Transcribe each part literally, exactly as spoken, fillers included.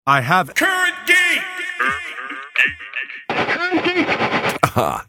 I have Current Geek! Current Geek! Ah.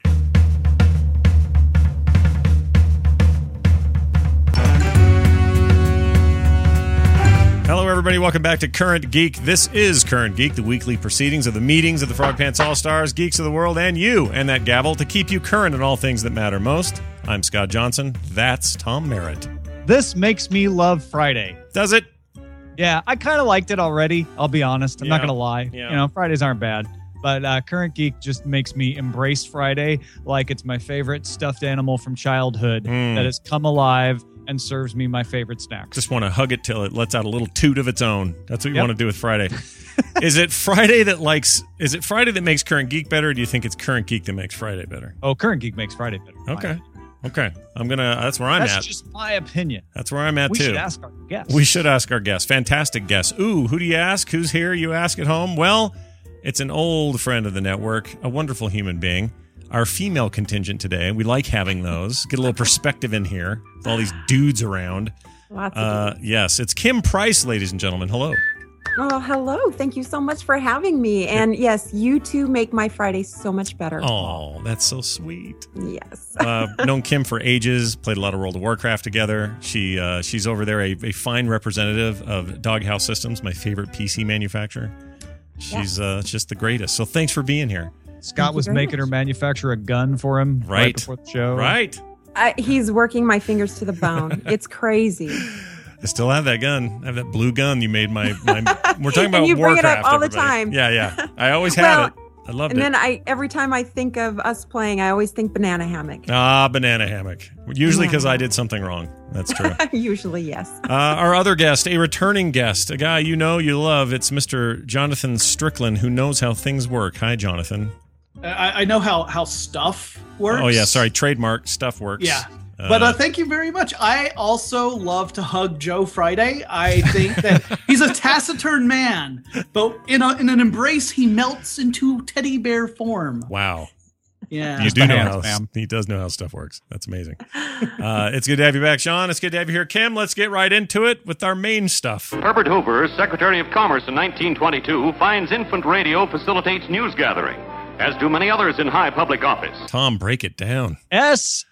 Hello, everybody. Welcome back to Current Geek. This is Current Geek, the weekly proceedings of the meetings of the Frog Pants All-Stars, Geeks of the World, and you, and that gavel, to keep you current in all things that matter most. I'm Scott Johnson. That's Tom Merritt. This makes me love Friday. Does it? Yeah, I kind of liked it already. I'll be honest. I'm Yeah. not going to lie. Yeah. You know, Fridays aren't bad. But uh, Current Geek just makes me embrace Friday like it's my favorite stuffed animal from childhood Mm. that has come alive and serves me my favorite snacks. Just want to hug it till it lets out a little toot of its own. That's what you Yep. want to do with Friday. Is it Friday that likes? Is it Friday that makes Current Geek better, or do you think it's Current Geek that makes Friday better? Oh, Current Geek makes Friday better. Okay. Okay. I'm gonna. That's where I'm That's at. just my opinion. That's where I'm at We too. should ask our guests. We should ask our guests. Fantastic guests. Ooh, who do you ask? Who's here? You ask at home? Well, it's an old friend of the network, a wonderful human being. Our female contingent today. We like having those. Get a little perspective in here with all these dudes around. Lots of Uh, yes, it's Kim Price, ladies and gentlemen. Hello. Oh, hello. Thank you so much for having me. And yes, you two make my Friday so much better. Oh, that's so sweet. Yes. uh, known Kim for ages. Played a lot of World of Warcraft together. She uh, she's over there, a, a fine representative of Doghouse Systems, my favorite P C manufacturer. She's uh, just the greatest. So thanks for being here. Scott you was very making much. her manufacture a gun for him right, Right. before the show. Right. Uh, he's working my fingers to the bone. It's crazy. I still have that gun. I have that blue gun you made my. my we're talking about And you bring it Warcraft. up all the everybody. time. Yeah, yeah. I always had Well, it. I loved And it. then I, every time I think of us playing, I always think banana hammock. Ah, banana hammock. Usually because Yeah. I did something wrong. That's true. Usually, yes. Uh, our other guest, a returning guest, a guy you know, you love. It's Mister Jonathan Strickland, who knows how things work. Hi, Jonathan. I, I know how, how stuff works. Oh, yeah, sorry. Trademark stuff works. Yeah. Uh, But uh, thank you very much. I also love to hug Joe Friday. I think that he's a taciturn man, but in, a, in an embrace, he melts into teddy bear form. wow. Yeah. You do the know hands, how ma'am. he does know how stuff works. That's amazing. Uh, it's good to have you back, Sean. It's good to have you here, Kim. Let's get right into it with our main stuff. Herbert Hoover, Secretary of Commerce in nineteen twenty-two, finds infant radio facilitates news gathering, as do many others in high public office. Tom, break it down. S.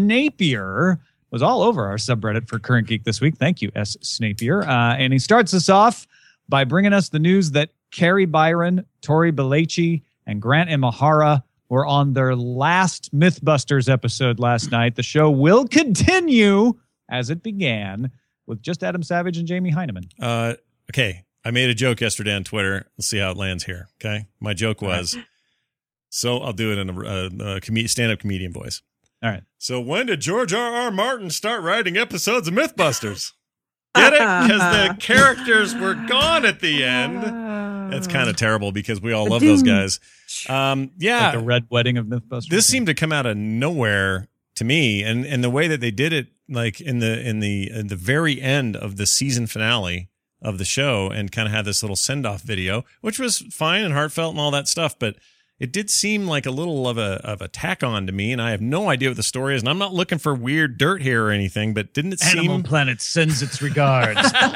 Snapier was all over our subreddit for Current Geek this week. Thank you, S. Snapier. Uh, and he starts us off by bringing us the news that Carrie Byron, Tori Belleci, and Grant Imahara were on their last Mythbusters episode last night. The show will continue as it began with just Adam Savage and Jamie Heineman. Uh, okay. I made a joke yesterday on Twitter. Let's see how it lands here. Okay. My joke was, so I'll do it in a, a, a com- stand-up comedian voice. All right. So when did George R. R. Martin start writing episodes of Mythbusters? Get it? Because the characters were gone at the end. That's kind of terrible because we all love those guys. Um, yeah. Like the Red Wedding of Mythbusters. This seemed to come out of nowhere to me, and and the way that they did it, like in the in the in the very end of the season finale of the show, and kind of had this little send off video, which was fine and heartfelt and all that stuff, but it did seem like a little of a of a tack on to me, and I have no idea what the story is, and I'm not looking for weird dirt here or anything, but didn't it Animal seem Planet sends its regards.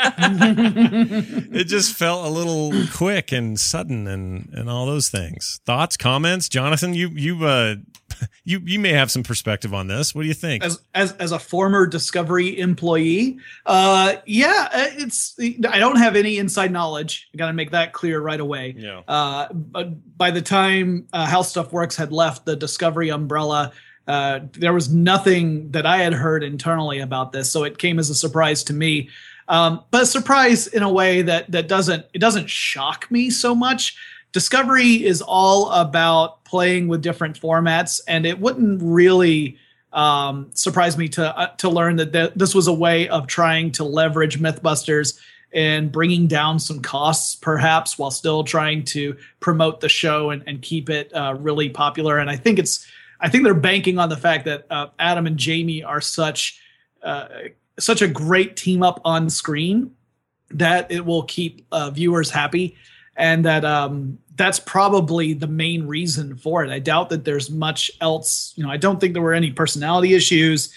it just felt a little quick and sudden and and all those things. Thoughts, comments, Jonathan? You you uh you you may have some perspective on this. What do you think? As, as as a former Discovery employee, uh, yeah, it's I don't have any inside knowledge. I got to make that clear right away. Yeah. Uh, but by the time uh, How Stuff Works had left the Discovery umbrella, uh, there was nothing that I had heard internally about this, so it came as a surprise to me. Um, but a surprise in a way that that doesn't it doesn't shock me so much. Discovery is all about playing with different formats, and it wouldn't really um, surprise me to uh, to learn that th- this was a way of trying to leverage Mythbusters and bringing down some costs, perhaps, while still trying to promote the show and, and keep it uh, really popular. And I think it's I think they're banking on the fact that uh, Adam and Jamie are such uh, such a great team up on screen that it will keep uh, viewers happy. And that um, that's probably the main reason for it. I doubt that there's much else. You know, I don't think there were any personality issues.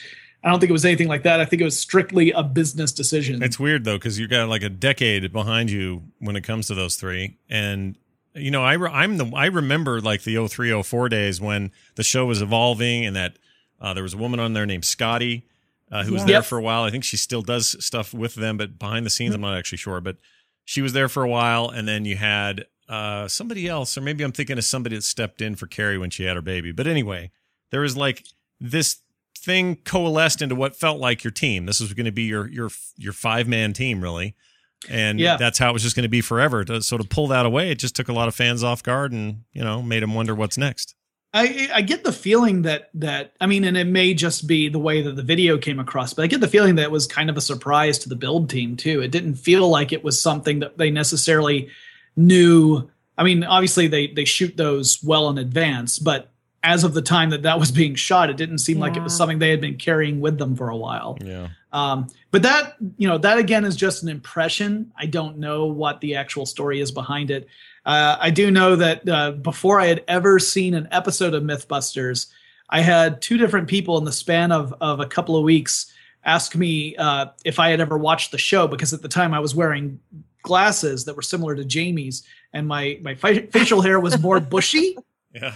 I don't think it was anything like that. I think it was strictly a business decision. It's weird though, because you got like a decade behind you when it comes to those three, and you know, I re- I'm the I remember like the oh three oh four days when the show was evolving, and that uh, there was a woman on there named Scotty uh, who was Yeah. there Yep. for a while. I think she still does stuff with them, but behind the scenes, I'm not actually sure. But she was there for a while, and then you had uh, somebody else, or maybe I'm thinking of somebody that stepped in for Carrie when she had her baby. But anyway, there was like this thing coalesced into what felt like your team. This was going to be your your your five man team, really. And Yeah. that's how it was just going to be forever. To, so to pull that away, it just took a lot of fans off guard and, you know, made them wonder what's next. I, I get the feeling that that I mean, and it may just be the way that the video came across, but I get the feeling that it was kind of a surprise to the build team too. It didn't feel like it was something that they necessarily knew. I mean, obviously they they shoot those well in advance, but as of the time that that was being shot, it didn't seem like it was Yeah. something they had been carrying with them for a while. Yeah. Um, but that, you know, that again is just an impression. I don't know what the actual story is behind it. Uh, I do know that uh, before I had ever seen an episode of Mythbusters, I had two different people in the span of, of a couple of weeks ask me uh, if I had ever watched the show, because at the time I was wearing glasses that were similar to Jamie's, and my, my fa- facial hair was more bushy. Yeah.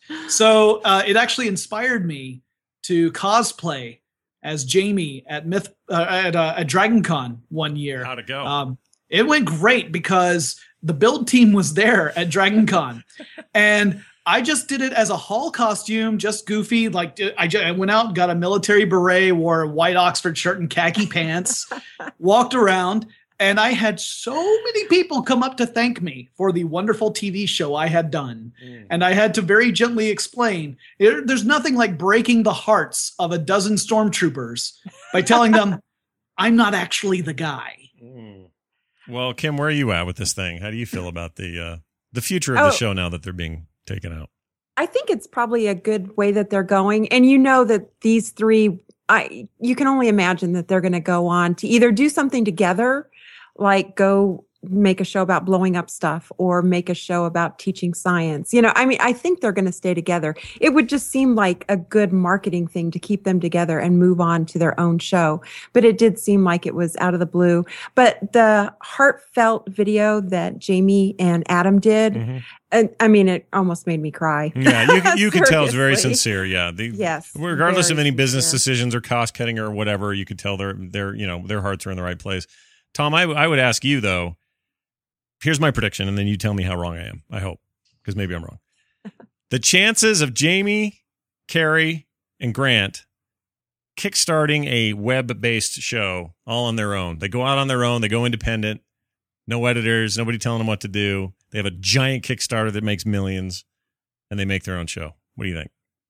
So uh, it actually inspired me to cosplay as Jamie at Myth uh, at, uh, at DragonCon one year. How'd it go? Um, it went great because the build team was there at DragonCon, and I just did it as a hall costume, just goofy. Like I, just, I went out, got a military beret, wore a white Oxford shirt and khaki pants, walked around. And I had so many people come up to thank me for the wonderful T V show I had done. Mm. And I had to very gently explain, there- there's nothing like breaking the hearts of a dozen stormtroopers by telling them, I'm not actually the guy. Mm. Well, Kim, where are you at with this thing? How do you feel about the uh, the future of Oh. the show now that they're being taken out? I think it's probably a good way that they're going. And you know that these three, I you can only imagine that they're going to go on to either do something together, like go make a show about blowing up stuff or make a show about teaching science. You know, I mean, I think they're going to stay together. It would just seem like a good marketing thing to keep them together and move on to their own show. But it did seem like it was out of the blue. But the heartfelt video that Jamie and Adam did, Mhm. and I mean, it almost made me cry. Yeah, you can- you can tell it's very Seriously. sincere. Yeah, the, Yes, regardless of very any business sincere. decisions or cost cutting or whatever, you could tell their their you know their hearts are in the right place. Tom, I, I would ask you though. Here's my prediction, and then you tell me how wrong I am. I hope, because maybe I'm wrong. The chances of Jamie, Carrie, and Grant kickstarting a web-based show all on their own. They go out on their own. They go independent. No editors. Nobody telling them what to do. They have a giant Kickstarter that makes millions, and they make their own show. What do you think?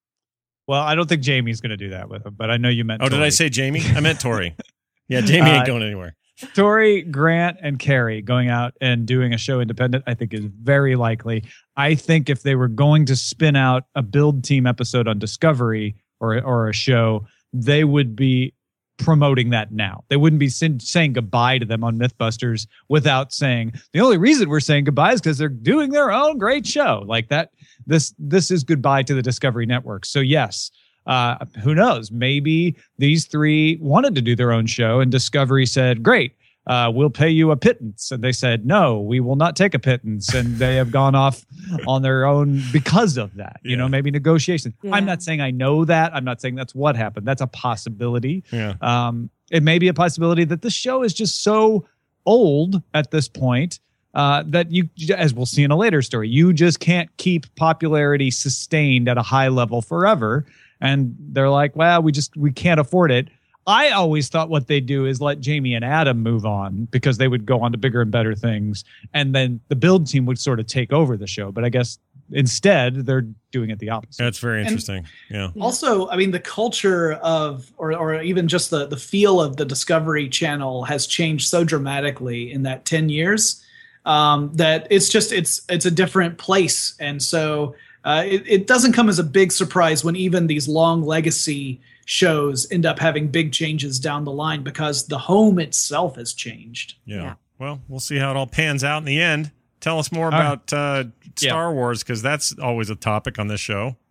Well, I don't think Jamie's going to do that with him, but I know you meant Oh, did Tori. I say Jamie? I meant Tori. Yeah, Jamie ain't Uh, going anywhere. Tori, Grant, and Carrie going out and doing a show independent, I think is very likely. I think if they were going to spin out a build team episode on Discovery or or a show, they would be promoting that now. They wouldn't be sin- saying goodbye to them on Mythbusters without saying the only reason we're saying goodbye is because they're doing their own great show like that. This this is goodbye to the Discovery Network. So yes. Uh, who knows? Maybe these three wanted to do their own show, and Discovery said, "Great, uh, we'll pay you a pittance." And they said, "No, we will not take a pittance." And they have gone off on their own because of that. You Yeah. know, maybe negotiation. Yeah. I'm not saying I know that. I'm not saying that's what happened. That's a possibility. Yeah. Um, it may be a possibility that the show is just so old at this point. Uh, that you, as we'll see in a later story, you just can't keep popularity sustained at a high level forever. And they're like, well, we just, we can't afford it. I always thought what they'd do is let Jamie and Adam move on because they would go on to bigger and better things. And then the build team would sort of take over the show. But I guess instead they're doing it the opposite. That's very interesting. Yeah. Also, I mean, the culture of, or, or even just the, the feel of the Discovery Channel has changed so dramatically in that ten years um, that it's just, it's, it's a different place. And so uh, it, it doesn't come as a big surprise when even these long legacy shows end up having big changes down the line because the home itself has changed. Yeah. Yeah. Well, we'll see how it all pans out in the end. Tell us more All right. about uh, Star Wars, because that's always a topic on this show.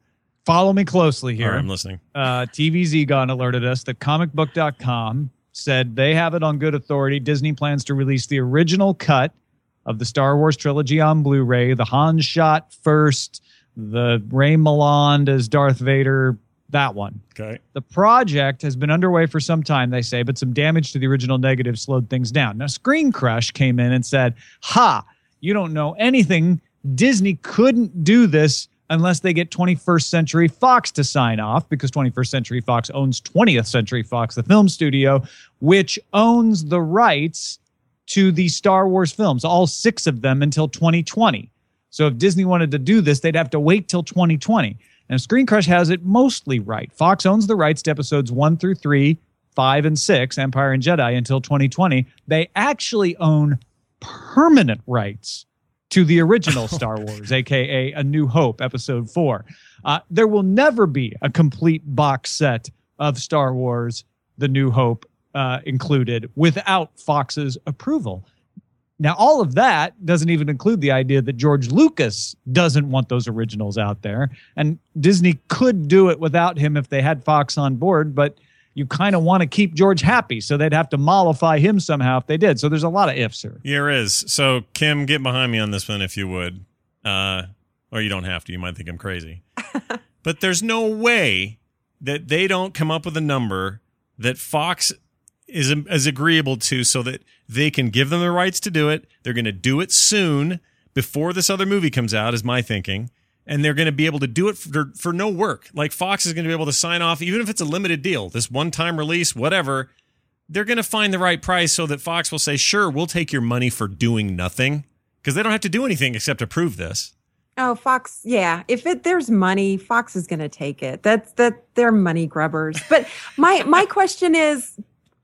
follow me closely here. All right, I'm listening. Uh, T V Z Gone alerted us that comic book dot com said they have it on good authority. Disney plans to release the original cut of the Star Wars trilogy on Blu-ray. The Han shot first, the Ray Milland as Darth Vader, that one. Okay. The project has been underway for some time, they say, but some damage to the original negative slowed things down. Now, Screen Crush came in and said, ha, you don't know anything. Disney couldn't do this unless they get twenty-first Century Fox to sign off, because twenty-first Century Fox owns twentieth Century Fox, the film studio, which owns the rights to the Star Wars films, all six of them, until twenty twenty. So if Disney wanted to do this, they'd have to wait till twenty twenty. And Screen Crush has it mostly right. Fox owns the rights to episodes one through three, five and six, Empire and Jedi, until twenty twenty. They actually own permanent rights to the original Star Wars, a k a. A New Hope, episode four. Uh, there will never be a complete box set of Star Wars, The New Hope, uh, included without Fox's approval. Now, all of that doesn't even include the idea that George Lucas doesn't want those originals out there. And Disney could do it without him if they had Fox on board, but you kind of want to keep George happy, so they'd have to mollify him somehow if they did. So there's a lot of ifs here. There is. So, Kim, get behind me on this one if you would. Uh, or you don't have to. You might think I'm crazy. But there's no way that they don't come up with a number that Fox is, is agreeable to so that they can give them the rights to do it. They're going to do it soon before this other movie comes out, is my thinking. And they're going to be able to do it for, for no work. Like, Fox is going to be able to sign off, even if it's a limited deal, this one-time release, whatever. They're going to find the right price so that Fox will say, sure, we'll take your money for doing nothing. Because they don't have to do anything except approve this. Oh, Fox, yeah. If it, there's money, Fox is going to take it. That's that they're money grubbers. But my my question is,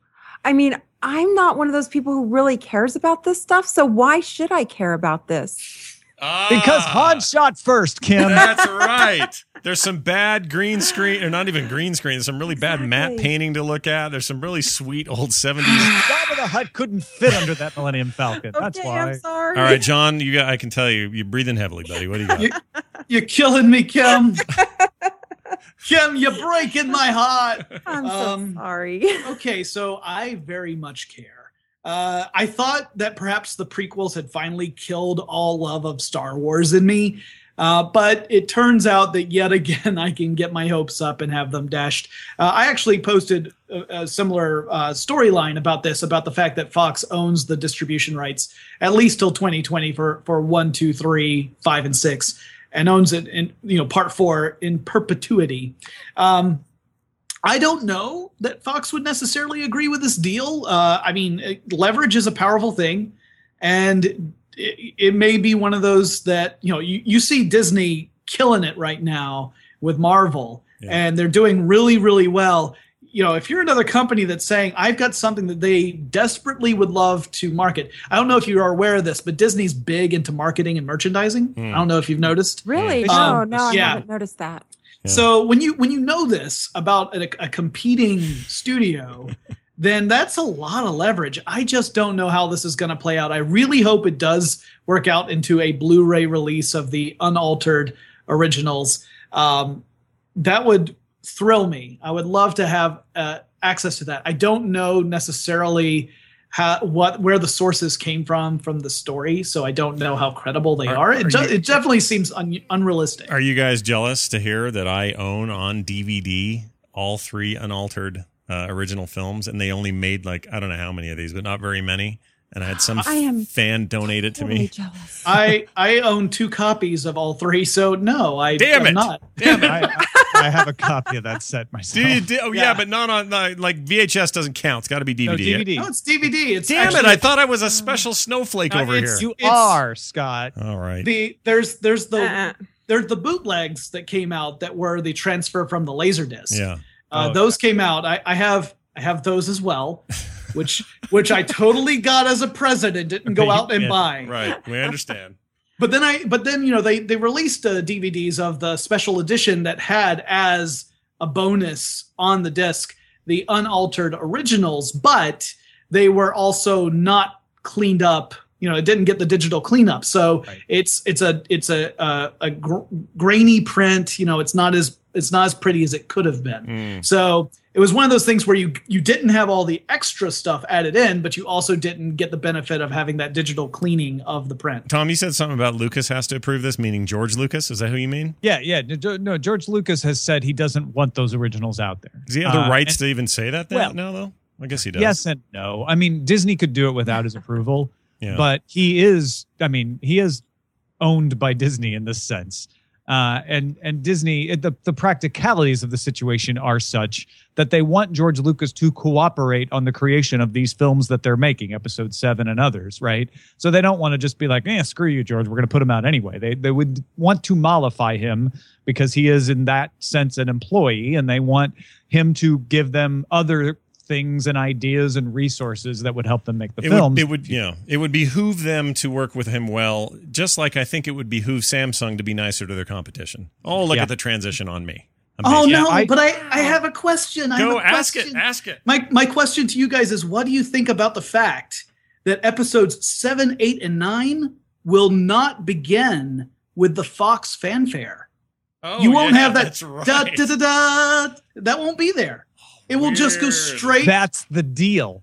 I mean, I'm not one of those people who really cares about this stuff. So why should I care about this? Ah, Because Han shot first, Kim. That's right. There's some bad green screen, or not even green screen. There's some really bad Exactly. matte painting to look at. There's some really sweet old seventies. Jabba the Hutt couldn't fit under that Millennium Falcon. That's Okay, why. I'm sorry. All right, John, you got, I can tell you, you're breathing heavily, buddy. What do you got? You, you're killing me, Kim. Kim, you're breaking my heart. I'm so Um, sorry. Okay, so I very much care. Uh, I thought that perhaps the prequels had finally killed all love of Star Wars in me. Uh, but it turns out that yet again, I can get my hopes up and have them dashed. Uh, I actually posted a, a similar uh, storyline about this, about the fact that Fox owns the distribution rights at least till twenty twenty for, for one, two, three, five, and six, and owns it in, you know, part four in perpetuity. Um, I don't know that Fox would necessarily agree with this deal. Uh, I mean, leverage is a powerful thing, and it, it may be one of those that, you know, you, you see Disney killing it right now with Marvel, yeah. and they're doing really, really well. You know, if you're another company that's saying, I've got something that they desperately would love to market. I don't know if you are aware of this, but Disney's big into marketing and merchandising. Mm. I don't know if you've noticed. Really? No, Um, no, I yeah. haven't noticed that. Yeah. So when you when you know this about a, a competing studio, then that's a lot of leverage. I just don't know how this is going to play out. I really hope it does work out into a Blu-ray release of the unaltered originals. Um, that would thrill me. I would love to have uh, access to that. I don't know necessarily how, what where the sources came from from the story, so I don't know how credible they Are- are. It, are ju- you- it definitely seems un- unrealistic. Are you guys jealous to hear that I own on D V D all three unaltered uh, original films, and they only made like, I don't know how many of these, but not very many. And I had some I am fan donate it to Totally me. jealous. I I own two copies of all three, so no, I Damn am it. not. Damn it. I, I, I have a copy of that set myself. Do you, do, oh, yeah. Yeah. but not on, not, like V H S doesn't count. It's got to be D V D. No, D V D. No, it's D V D. It's Damn actually, it. I thought I was a special snowflake Uh, over it's- here. You It's- are, Scott. All right. the there's there's the Uh-uh. there's the bootlegs that came out that were the transfer from the Laserdisc. Yeah. Uh, Oh, those came out. I, I have I have those as well, which which I totally got as a present and didn't go out and Yeah, buy. Right. We understand. But then I, but then you know they they released uh, D V Ds of the special edition that had as a bonus on the disc the unaltered originals, but they were also not cleaned up. You know, it didn't get the digital cleanup, so Right. it's it's a it's a a, a gr- grainy print. You know, it's not as it's not as pretty as it could have been. Mm. So it was one of those things where you you didn't have all the extra stuff added in, but you also didn't get the benefit of having that digital cleaning of the print. Tom, you said something about Lucas has to approve this, meaning George Lucas. Is that who you mean? Yeah, yeah. No, no, George Lucas has said he doesn't want those originals out there. Does he have the Uh, rights and- to even say that well, now, though? I guess he does. Yes and no. I mean, Disney could do it without his approval, Yeah. but he is, I mean, he is owned by Disney in this sense. Uh, and and Disney, the, the practicalities of the situation are such that they want George Lucas to cooperate on the creation of these films that they're making, Episode seven and others, right? So they don't want to just be like, eh, screw you, George, we're going to put him out anyway. They they would want to mollify him because he is in that sense an employee, and they want him to give them other things and ideas and resources that would help them make the It films. would, it would, you know, it would behoove them to work with him well, just like I think it would behoove Samsung to be nicer to their competition. Oh, look Yeah. at the transition on me. Oh Amazing. no, I- but I, I have a question. I Go have a ask it. question. Ask it. My my question to you guys is, what do you think about the fact that episodes seven, eight, and nine will not begin with the Fox fanfare? Oh, You won't yeah, have that that's right. da, da, da, da. That won't be there. It will just go Weird. straight. That's the deal.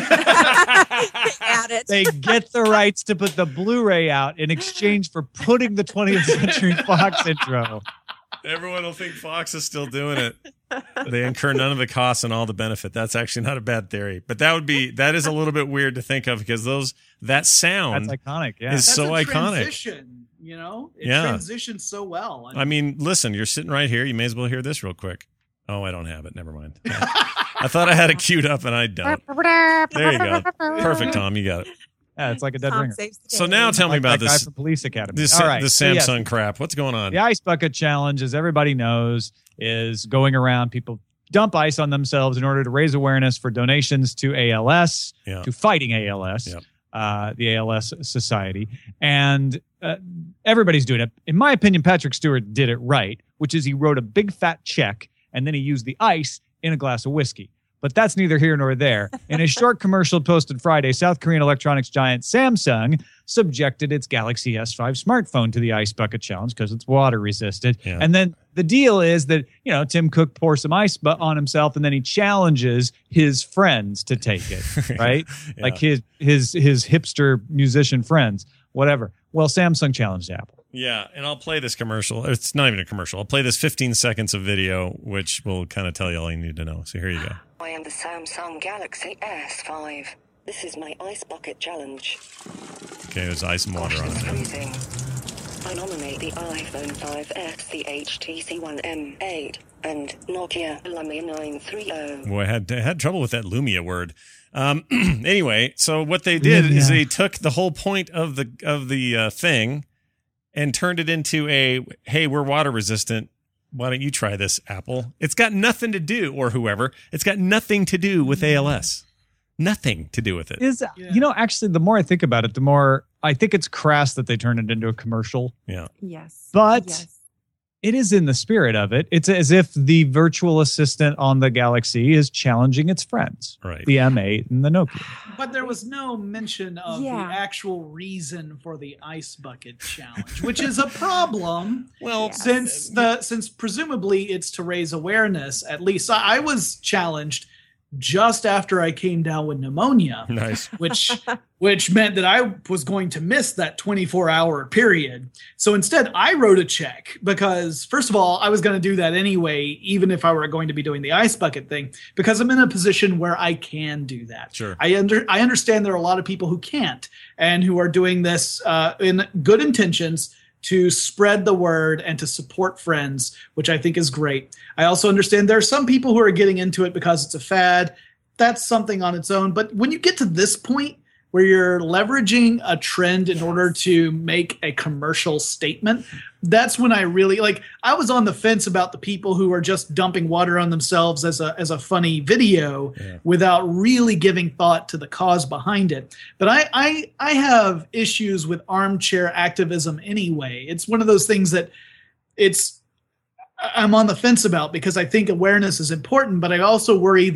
Add it. They get the rights to put the Blu-ray out in exchange for putting the twentieth Century Fox intro. Everyone will think Fox is still doing it. They incur none of the costs and all the benefit. That's actually not a bad theory, but that would be that is a little bit weird to think of because those that sound That's iconic. Yeah. is That's so a iconic. transition, you know, it Yeah. transitions so well. I mean, listen, you're sitting right here. You may as well hear this real quick. Oh, I don't have it. Never mind. I thought I had it queued up and I don't. There you go. Perfect, Tom. You got it. Yeah, it's like a dead Tom ringer. saves the So day. now tell me Like about that guy this from Police Academy. this All right. the so yes, Samsung crap. What's going on? the Ice Bucket Challenge, as everybody knows, is going around. People dump ice on themselves in order to raise awareness for donations to A L S, Yeah. to fighting A L S, Yep. uh, the A L S Society. And uh, everybody's doing it. In my opinion, Patrick Stewart did it right, which is he wrote a big fat check and then he used the ice in a glass of whiskey. But that's neither here nor there. In a short commercial posted Friday, South Korean electronics giant Samsung subjected its Galaxy S five smartphone to the Ice Bucket Challenge because it's water resistant. Yeah. And then the deal is that, you know, Tim Cook pours some ice bu- on himself and then he challenges his friends to take it, right? Yeah. Like his his his hipster musician friends, whatever. Well, Samsung challenged Apple. Yeah, and I'll play this commercial. It's not even a commercial. I'll play this fifteen seconds of video, which will kind of tell you all you need to know. So here you go. I am the Samsung Galaxy S five. This is my Ice Bucket Challenge. Okay, there's ice and water on Gosh, it now. it's freezing. I nominate the iPhone five S, the H T C One M eight, and Nokia Lumia nine thirty. Boy, I had I had trouble with that Lumia word. Um, anyway, so what they did is Lumia. they took the whole point of the of the uh, thing and turned it into a hey, we're water resistant. Why don't you try this, Apple? It's got nothing to do, or whoever. It's got nothing to do with A L S. Nothing to do with it. Is Yeah. you know, actually, the more I think about it, the more I think it's crass that they turned it into a commercial. Yeah. Yes. But yes. it is in the spirit of it. It's as if the virtual assistant on the Galaxy is challenging its friends, Right. the M eight and the Nokia. But there was no mention of Yeah. the actual reason for the Ice Bucket Challenge, which is a problem. Well, Yeah. Since the since presumably it's to raise awareness. At least I, I was challenged just after I came down with pneumonia, nice. which which meant that I was going to miss that twenty-four hour period. So instead, I wrote a check because, first of all, I was going to do that anyway, even if I were going to be doing the ice bucket thing, because I'm in a position where I can do that. Sure. I under I understand there are a lot of people who can't and who are doing this uh, in good intentions to spread the word and to support friends, which I think is great. I also understand there are some people who are getting into it because it's a fad. That's something on its own. But when you get to this point where you're leveraging a trend in order to make a commercial statement, that's when I really like I was on the fence about the people who are just dumping water on themselves as a as a funny video Yeah. without really giving thought to the cause behind it. But I I I have issues with armchair activism anyway. It's one of those things that it's I'm on the fence about because I think awareness is important, but I also worry that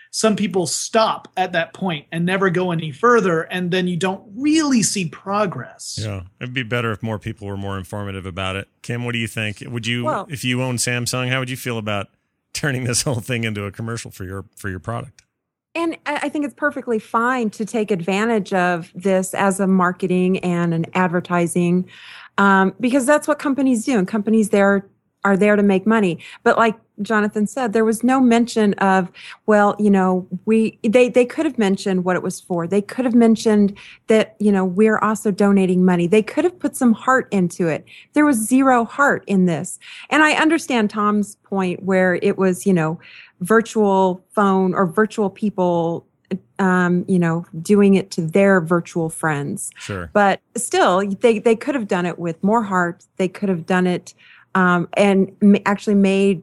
some people stop at that point and never go any further, and then you don't really see progress. Yeah, it'd be better if more people were more informative about it. Kim, what do you think? Would you, Well- if you own Samsung, how would you feel about turning this whole thing into a commercial for your for your product? And I I think it's perfectly fine to take advantage of this as a marketing and an advertising, um, because that's what companies do. And companies there are there to make money. But like Jonathan said, there was no mention of, well, you know, we they they could have mentioned what it was for. They could have mentioned that, you know, we're also donating money. They could have put some heart into it. There was zero heart in this. And I understand Tom's point where it was, you know, virtual phone or virtual people, um, you know, doing it to their virtual friends. Sure. But still, they, they could have done it with more heart. They could have done it um, and m- actually made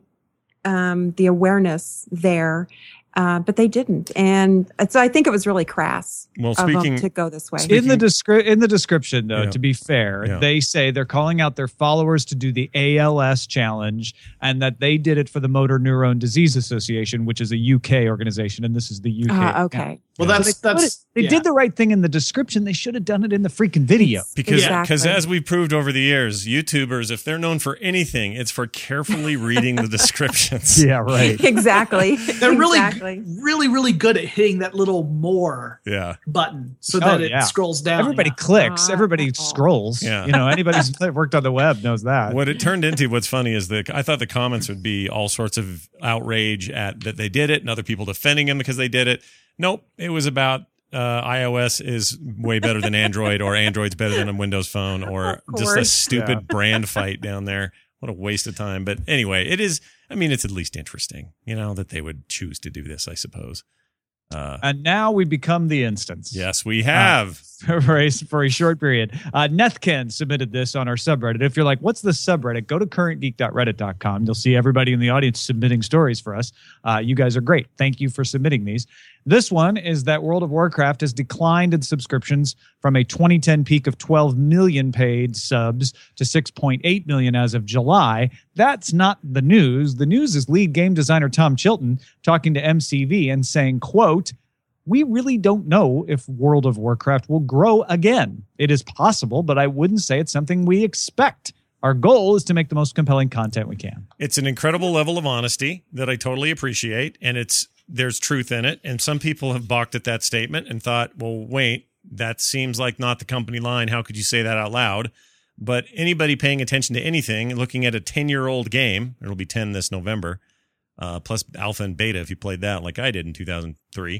um, the awareness there. Uh, but they didn't. And so I think it was really crass Well, of them speaking to go this way. In the descri- in the description, though, Yeah. to be fair, Yeah. they say they're calling out their followers to do the A L S challenge, and that they did it for the Motor Neurone Disease Association, which is a U K organization, and this is the U K. Uh, okay. Well, So that's they put that's it- they yeah. did the right thing in the description. They should have done it in the freaking video. Because Exactly. because as we've proved over the years, YouTubers, if they're known for anything, it's for carefully reading the descriptions. Yeah, right. Exactly. They're really, exactly. really, really good at hitting that little more Yeah. button so Oh, that it yeah. scrolls down. Everybody yeah. clicks. Ah, Everybody oh. scrolls. Yeah. You know, anybody who's worked on the web knows that. What it turned into, what's funny is that I thought the comments would be all sorts of outrage at that they did it and other people defending them because they did it. Nope. It was about uh, iOS is way better than Android, or Android's better than a Windows phone, or Of just a course. stupid Yeah. brand fight down there. What a waste of time. But anyway, it is, I mean, it's at least interesting, you know, that they would choose to do this, I suppose. Uh, And now we become the instance. yes, we have. for a, for a short period. Uh, Nethken submitted this on our subreddit. If you're like, what's the subreddit? Go to current geek dot reddit dot com. You'll see everybody in the audience submitting stories for us. Uh, you guys are great. Thank you for submitting these. This one is that World of Warcraft has declined in subscriptions from a twenty ten peak of twelve million paid subs to six point eight million as of July. That's not the news. The news is lead game designer Tom Chilton talking to M C V and saying, quote, "We really don't know if World of Warcraft will grow again. It is possible, but I wouldn't say it's something we expect. Our goal is to make the most compelling content we can." It's an incredible level of honesty that I totally appreciate, and it's there's truth in it. And some people have balked at that statement and thought, well, wait, that seems like not the company line. How could you say that out loud? But anybody paying attention to anything, looking at a ten-year-old game, it'll be ten this November, uh, plus alpha and beta if you played that like I did in two thousand three.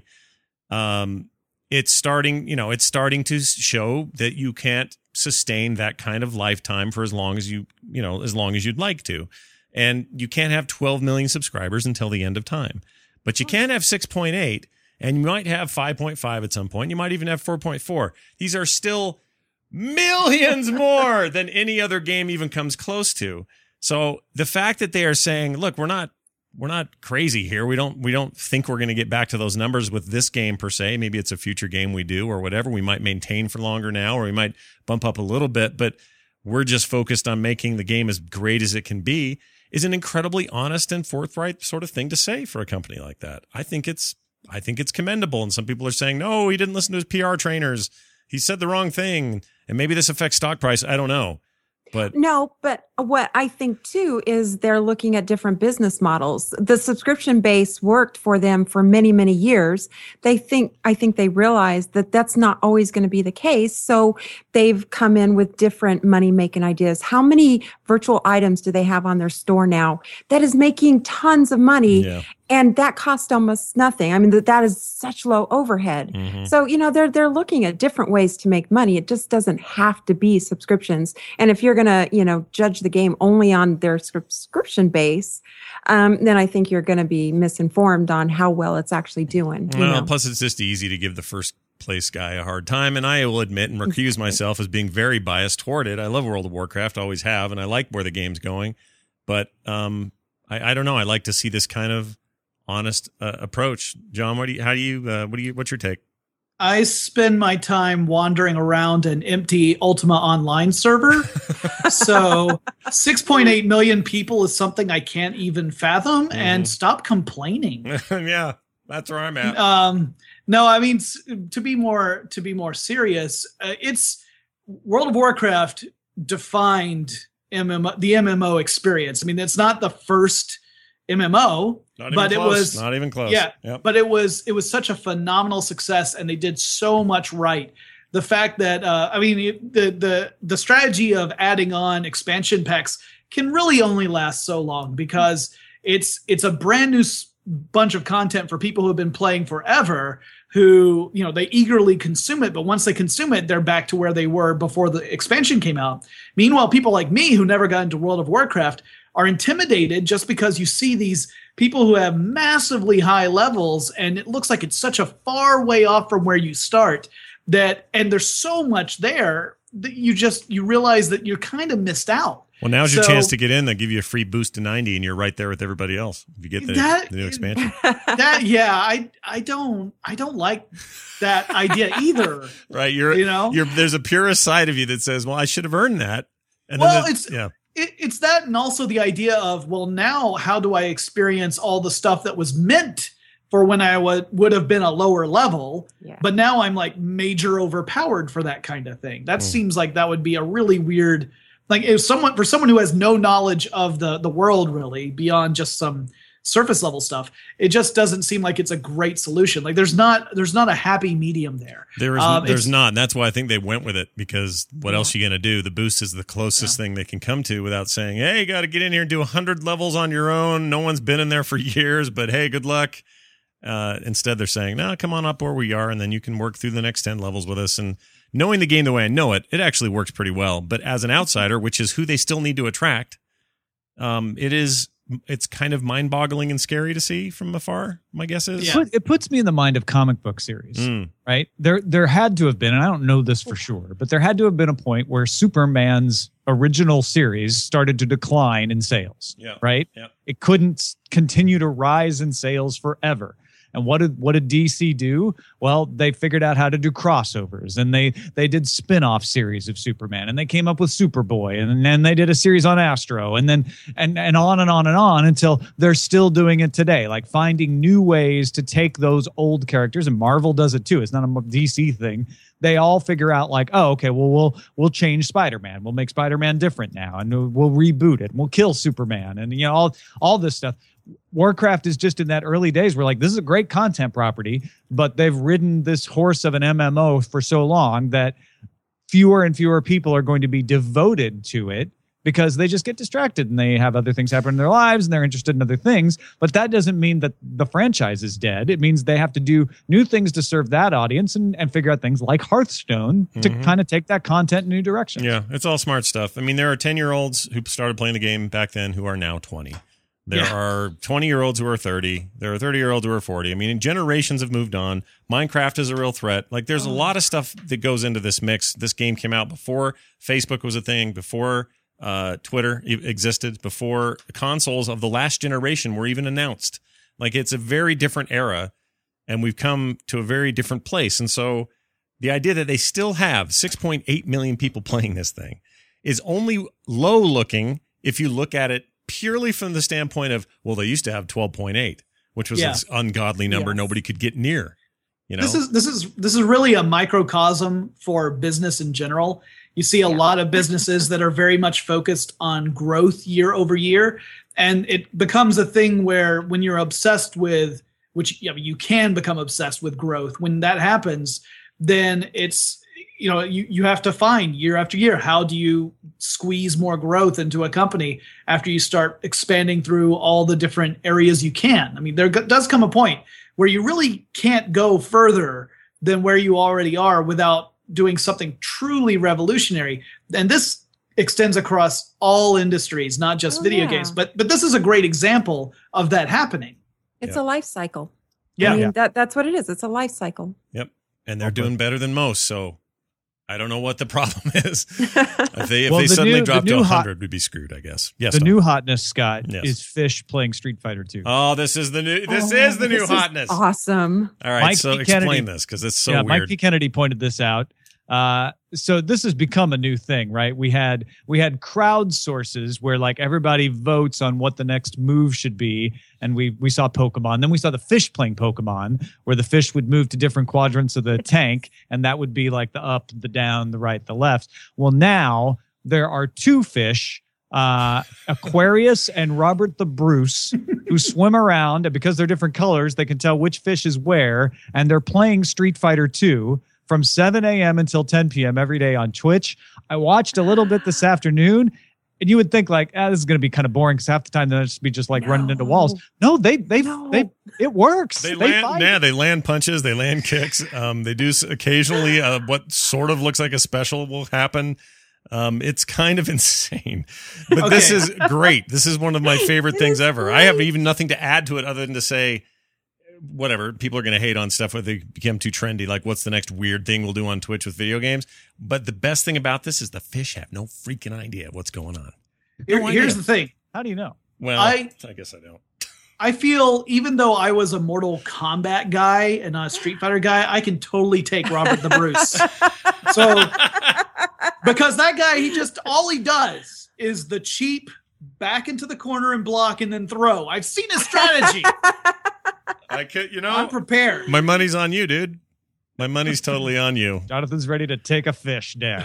Um, it's starting, you know, it's starting to show that you can't sustain that kind of lifetime for as long as you, you know, as long as you'd like to. And you can't have twelve million subscribers until the end of time. But you can have six point eight, and you might have five point five at some point. You might even have four point four. These are still millions more than any other game even comes close to. So the fact that they are saying, look, we're not we're not crazy here. We don't we don't think we're going to get back to those numbers with this game per se. Maybe it's a future game we do or whatever. We might maintain for longer now, or we might bump up a little bit, but we're just focused on making the game as great as it can be, is an incredibly honest and forthright sort of thing to say for a company like that. I think it's I think it's commendable. And some people are saying, no, he didn't listen to his P R trainers. He said the wrong thing. And maybe this affects stock price. I don't know. But No, but what I think too is they're looking at different business models. The subscription base worked for them for many, many years. They think, I think they realize that that's not always going to be the case. So they've come in with different money making ideas. How many virtual items do they have on their store now that is making tons of money? yeah. And that cost almost nothing. I mean, that that is such low overhead. Mhm. So, you know, they're they're looking at different ways to make money. It just doesn't have to be subscriptions. And if you're going to, you know, judge the game only on their subscription base, um, then I think you're going to be misinformed on how well it's actually doing. you Well, know? plus it's just easy to give the first place guy a hard time. And I will admit and recuse myself as being very biased toward it. I love World of Warcraft, always have, and I like where the game's going. But um, I, I don't know. I like to see this kind of honest uh, approach. John, what do you, how do you, uh, what do you, what's your take? I spend my time wandering around an empty Ultima Online server. So six point eight million people is something I can't even fathom. Mhm. And stop complaining. yeah. That's where I'm at. Um, no, I mean s- to be more to be more serious, uh, it's World of Warcraft defined M M O, the M M O experience. I mean, it's not the first M M O, Not even but it close. was Not even close. Yeah, Yep. but it was it was such a phenomenal success, and they did so much right. The fact that uh, I mean it- the the the strategy of adding on expansion packs can really only last so long because it's it's a brand new s- bunch of content for people who have been playing forever. Who you know they eagerly consume it, but once they consume it, they're back to where they were before the expansion came out. Meanwhile, people like me who never got into World of Warcraft are intimidated just because you see these people who have massively high levels and it looks like it's such a far way off from where you start that, and there's so much there that you just, you realize that you're kind of missed out. Well, now's your So- chance to get in. They'll give you a free boost to ninety, and you're right there with everybody else if you get the, That- the new expansion. That, yeah, I, I don't, I don't like that idea either. Right? You're, You know? you're, there's a purist side of you that says, "Well, I should have earned that." And Well, then it's- yeah, It, it's that, and also the idea of, well, now how do I experience all the stuff that was meant for when I would would have been a lower level, Yeah. but now I'm like major overpowered for that kind of thing. That Mm. seems like that would be a really weird, like if someone for someone who has no knowledge of the the world really beyond just some surface level stuff, it just doesn't seem like it's a great solution. Like there's not there's not a happy medium there. there is Um, there's it's- not. And that's why I think they went with it because what Yeah. else are you going to do? The boost is the closest thing they can come to without saying, "Hey, you got to get in here and do one hundred levels on your own. No one's been in there for years, but hey, good luck." Uh, instead, they're saying, "No, come on up where we are, and then you can work through the next ten levels with us." And knowing the game the way I know it, it actually works pretty well. But as an outsider, which is who they still need to attract, um, it is it's kind of mind-boggling and scary to see from afar. My guess is, Yeah. Put- it puts me in the mind of comic book series, Mm. right? There, there had to have been, and I don't know this for sure, but there had to have been a point where Superman's original series started to decline in sales, Yeah. right? Yeah. It couldn't s- continue to rise in sales forever. And what did what did D C do? Well, they figured out how to do crossovers, and they they did spin-off series of Superman, and they came up with Superboy, and then they did a series on Astro, and then and and on and on and on until they're still doing it today, like finding new ways to take those old characters. And Marvel does it too. It's not a D C thing. They all figure out like, oh, okay, well, we'll we'll change Spider-Man. We'll make Spider-Man different now, and we'll reboot it. And we'll kill Superman, and you know all all this stuff. Warcraft is just in that early days. We're like, this is a great content property, but they've ridden this horse of an M M O for so long that fewer and fewer people are going to be devoted to it because they just get distracted and they have other things happen in their lives and they're interested in other things. But that doesn't mean that the franchise is dead. It means they have to do new things to serve that audience and, and figure out things like Hearthstone to Mhm. kind of take that content in new directions. Yeah, it's all smart stuff. I mean, there are ten-year-olds who started playing the game back then who are now twenty. There Yeah. are twenty-year-olds who are thirty. There are thirty-year-olds who are forty. I mean, generations have moved on. Minecraft is a real threat. Like, there's a lot of stuff that goes into this mix. This game came out before Facebook was a thing, before uh, Twitter e- existed, before consoles of the last generation were even announced. Like, it's a very different era, and we've come to a very different place. And so the idea that they still have six point eight million people playing this thing is only low looking if you look at it purely from the standpoint of, well, they used to have twelve point eight, which was Yeah. this ungodly number Yes. nobody could get near. You know, This is this is this is really a microcosm for business in general. You see a Yeah. lot of businesses that are very much focused on growth year over year, and it becomes a thing where when you're obsessed with, which you know, you can become obsessed with growth. When that happens, then it's you know you you have to find year after year, how do you squeeze more growth into a company after you start expanding through all the different areas you can. I mean, there go- does come a point where you really can't go further than where you already are without doing something truly revolutionary. And this extends across all industries, not just Oh, video yeah. games. But but this is a great example of that happening. It's Yeah. a life cycle. Yeah. I mean, Yeah. that that's what it is. It's a life cycle. yep. And they're doing better than most. So I don't know what the problem is. If they, if Well, they the suddenly new- the dropped to new hot- one hundred, we'd be screwed, I guess. Yes. The Tom. new hotness, Scott, Yes. is Fish playing Street Fighter two. Oh, this is the new. This Oh, is the new this is hotness. awesome. All right, Mike so P. explain Kennedy- this because it's so yeah, weird. Mike P. Kennedy pointed this out. Uh, so this has become a new thing, right? We had we had crowd sources where like everybody votes on what the next move should be, and we we saw Pokemon. Then we saw the fish playing Pokemon, where the fish would move to different quadrants of the tank, and that would be like the up, the down, the right, the left. Well, now there are two fish, uh, Aquarius and Robert the Bruce, who swim around, and because they're different colors, they can tell which fish is where, and they're playing Street Fighter two. From seven a.m. until ten p.m. every day on Twitch. I watched a little bit this afternoon, and you would think like, ah, this is going to be kind of boring because half the time they'll just be just like No. running into walls. No, they they No. they it works. They, They land, fight. yeah, they land punches, they land kicks. Um, they do s- occasionally uh, what sort of looks like a special will happen. Um, it's kind of insane, but Okay. this is great. This is one of my favorite It things is ever. I have great. even nothing to add to it other than to say, whatever, people are going to hate on stuff when they become too trendy. Like, what's the next weird thing we'll do on Twitch with video games? But the best thing about this is the fish have no freaking idea what's going on. Here- No here's idea. the thing. How do you know? Well, I- I, guess I don't. I feel even though I was a Mortal Kombat guy and not a Street Fighter guy, I can totally take Robert the Bruce. So because that guy, he just all he does is the cheap back into the corner and block and then throw. I've seen his strategy. I could, you I'm know, prepared. my money's on you, dude. My money's totally on you. Jonathan's ready to take a fish down.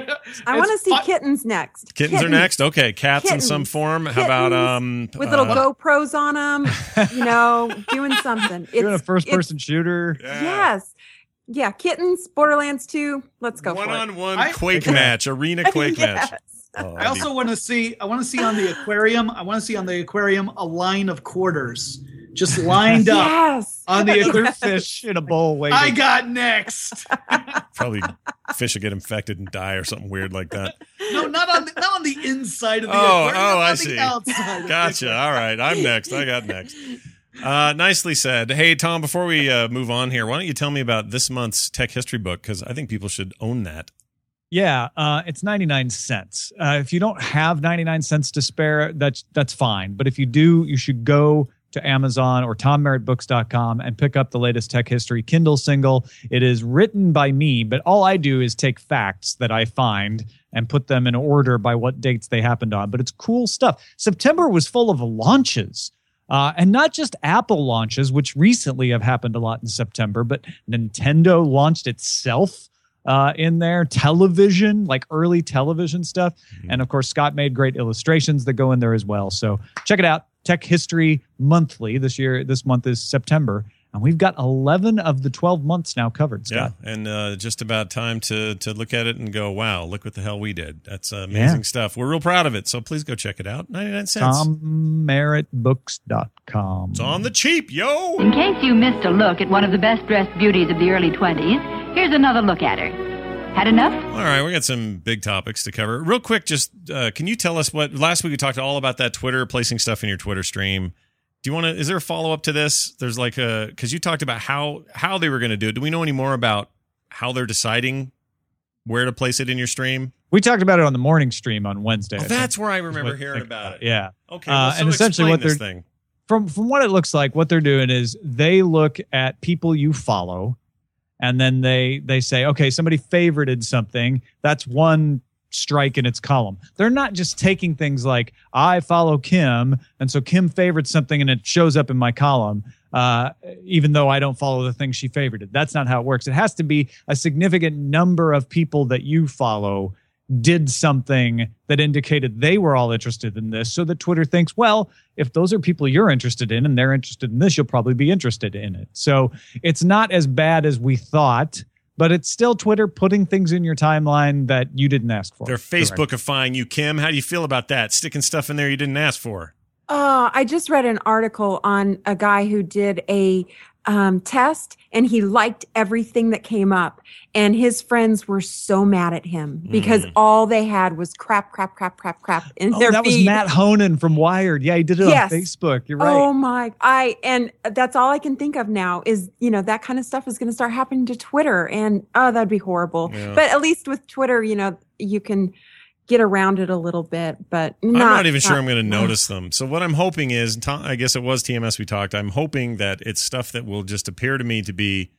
I want to It's see fi- kittens next. Kittens, are next. Okay, cats in some Kittens. form. How about um with little uh, GoPros on them, you know, doing something. It's, Doing a first it's- person shooter. yeah. Yes. Yeah, kittens, Borderlands two. Let's go one for on it. one I- Quake match, arena Quake Yes. match. Oh, I also want to see. I want to see on the aquarium. I want to see on the aquarium a line of quarters just lined up Yes. on the Other aquarium. fish in a bowl waiting. I got next. probably fish will get infected and die or something weird like that. No, not on the, not on the inside of the Oh, aquarium. oh, on I the see. outside of the Gotcha. aquarium. All right, I'm next. I got next. Uh, nicely said. Hey, Tom, before we uh, move on here, why don't you tell me about this month's tech history book? Because I think people should own that. Yeah, uh, it's ninety-nine cents. Uh, if you don't have ninety-nine cents to spare, that's that's fine. But if you do, you should go to Amazon or tom merritt books dot com and pick up the latest tech history Kindle single. It is written by me, but all I do is take facts that I find and put them in order by what dates they happened on. But it's cool stuff. September was full of launches. Uh, and not just Apple launches, which recently have happened a lot in September, but Nintendo launched itself uh, in there, television, like early television stuff. Mm-hmm. And of course, Scott made great illustrations that go in there as well. So check it out. Tech History Monthly this year. This month is September. And we've got eleven of the twelve months now covered, Scott. Yeah, and uh, just about time to to look at it and go, wow, look what the hell we did. That's uh, amazing Yeah. stuff. We're real proud of it. So please go check it out. ninety-nine cents. tom merritt books dot com. It's on the cheap, yo. In case you missed a look at one of the best-dressed beauties of the early twenties, here's another look at her. Had enough? All right, we got some big topics to cover. Real quick, just uh, can you tell us what last week we talked all about that Twitter placing stuff in your Twitter stream. Do you want to? Is there a follow up to this? There's like a because you talked about how how they were going to do it. Do we know any more about how they're deciding where to place it in your stream? We talked about it on the morning stream on Wednesday. Oh, I that's think. where I remember What- hearing about it. Yeah. Okay. Uh, Well, so and essentially explain what this they're- thing. From from what it looks like, what they're doing is they look at people you follow, and then they they say, okay, somebody favorited something. That's one strike in its column. They're not just taking things like I follow Kim, and so Kim favored something, and it shows up in my column, uh, even though I don't follow the thing she favorited. That's not how it works. It has to be a significant number of people that you follow did something that indicated they were all interested in this, so that Twitter thinks, well, if those are people you're interested in and they're interested in this, you'll probably be interested in it. So it's not as bad as we thought, but it's still Twitter putting things in your timeline that you didn't ask for. They're Facebookifying you, Kim. How do you feel about that? Sticking stuff in there you didn't ask for. Uh, I just read an article on a guy who did a um, test and he liked everything that came up. And his friends were so mad at him because Mm. all they had was crap, crap, crap, crap, crap in Oh, their that was feed. Matt Honan from Wired. Yeah, he did it Yes. on Facebook. You're right. Oh my, I, and that's all I can think of now is, you know, that kind of stuff is going to start happening to Twitter and, oh, that'd be horrible. Yeah. But at least with Twitter, you know, you can get around it a little bit, but not, I'm not even sure I'm going to not- notice them. So what I'm hoping is, Tom, I guess it was T M S we talked. I'm hoping that it's stuff that will just appear to me to be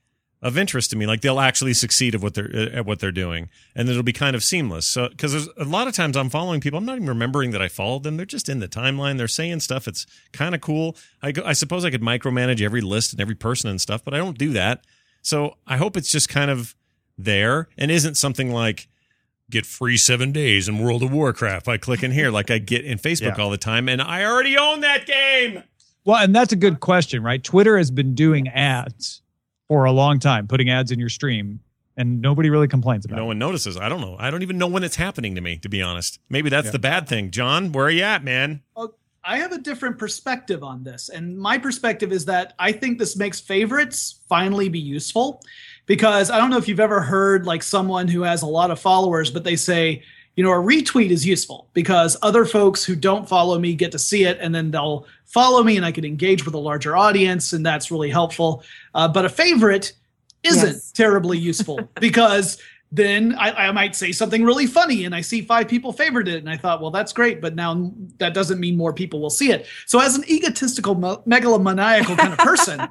of interest to me. Like they'll actually succeed at what they're at what they're doing, and it'll be kind of seamless. So because there's a lot of times I'm following people, I'm not even remembering that I followed them. They're just in the timeline. They're saying stuff. It's kind of cool. I go, I suppose I could micromanage every list and every person and stuff, but I don't do that. So I hope it's just kind of there and isn't something like get free seven days in World of Warcraft by clicking here, like I get in Facebook Yeah. all the time, and I already own that game. Well, and that's a good question, right? Twitter has been doing ads for a long time, putting ads in your stream, and nobody really complains about No it. one notices. I don't know. I don't even know when it's happening to me, to be honest. Maybe that's Yeah. the bad thing. John, where are you at, man? I have a different perspective on this. And my perspective is that I think this makes favorites finally be useful, because I don't know if you've ever heard like someone who has a lot of followers, but they say, you know, a retweet is useful because other folks who don't follow me get to see it, and then they'll follow me and I can engage with a larger audience, and that's really helpful. Uh, but a favorite isn't Yes. terribly useful because then I, I might say something really funny and I see five people favored it. And I thought, well, that's great. But now that doesn't mean more people will see it. So as an egotistical, me- megalomaniacal kind of person,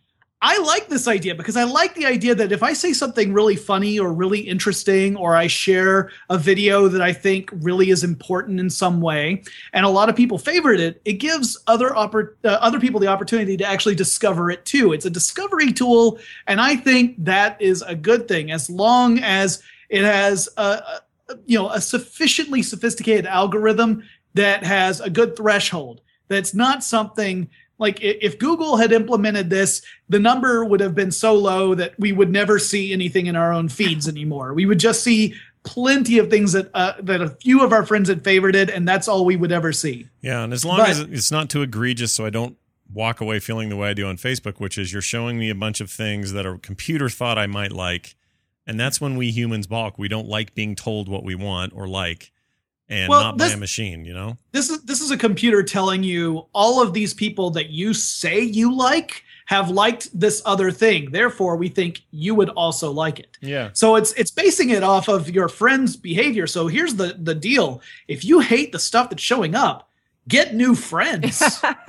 I like this idea because I like the idea that if I say something really funny or really interesting, or I share a video that I think really is important in some way, and a lot of people favorite it, it gives other oppor- uh, other people the opportunity to actually discover it too. It's a discovery tool, and I think that is a good thing as long as it has a, a you know a sufficiently sophisticated algorithm that has a good threshold. That's not something. Like if Google had implemented this, the number would have been so low that we would never see anything in our own feeds anymore. We would just see plenty of things that uh, that a few of our friends had favorited, and that's all we would ever see. Yeah, and as long But- as it's not too egregious, so I don't walk away feeling the way I do on Facebook, which is you're showing me a bunch of things that a computer thought I might like, and that's when we humans balk. We don't like being told what we want or like, and Well, not by this- a machine, you know? This is this is a computer telling you all of these people that you say you like have liked this other thing. Therefore, we think you would also like it. Yeah. So it's it's basing it off of your friend's behavior. So here's the the deal. If you hate the stuff that's showing up, get new friends.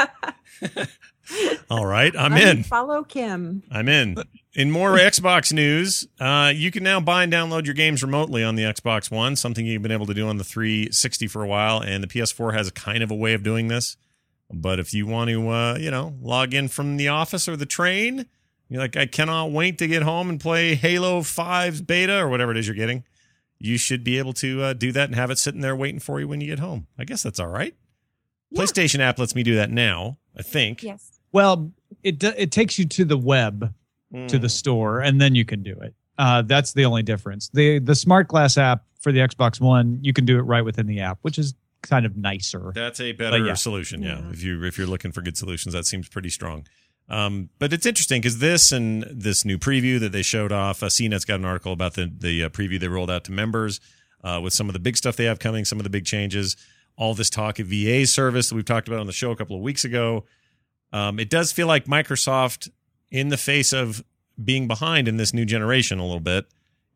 All right, I'm in. Follow Kim. I'm in. In more Xbox news, uh, you can now buy and download your games remotely on the Xbox One, something you've been able to do on the three sixty for a while, and the P S four has a kind of a way of doing this. But if you want to, uh, you know, log in from the office or the train, you're like, I cannot wait to get home and play Halo five's beta or whatever it is you're getting, you should be able to uh, do that and have it sitting there waiting for you when you get home. I guess that's all right. Yeah. PlayStation app lets me do that now, I think. Yes. Well, it do- it takes you to the web, to the store, and then you can do it. Uh, that's the only difference. The the Smart Glass app for the Xbox One, you can do it right within the app, which is kind of nicer. That's a better But yeah. solution, yeah. Yeah. If you if you're looking for good solutions, that seems pretty strong. Um, but it's interesting because this and this new preview that they showed off, uh, C NET's got an article about the the uh, preview they rolled out to members uh, with some of the big stuff they have coming, some of the big changes. All this talk of V A service that we've talked about on the show a couple of weeks ago. Um, it does feel like Microsoft, in the face of being behind in this new generation a little bit,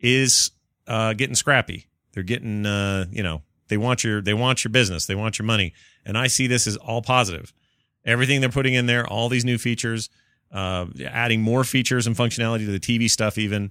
is uh, getting scrappy. They're getting, uh, you know, they want your they want your business, they want your money, and I see this as all positive. Everything they're putting in there, all these new features, uh, adding more features and functionality to the T V stuff, even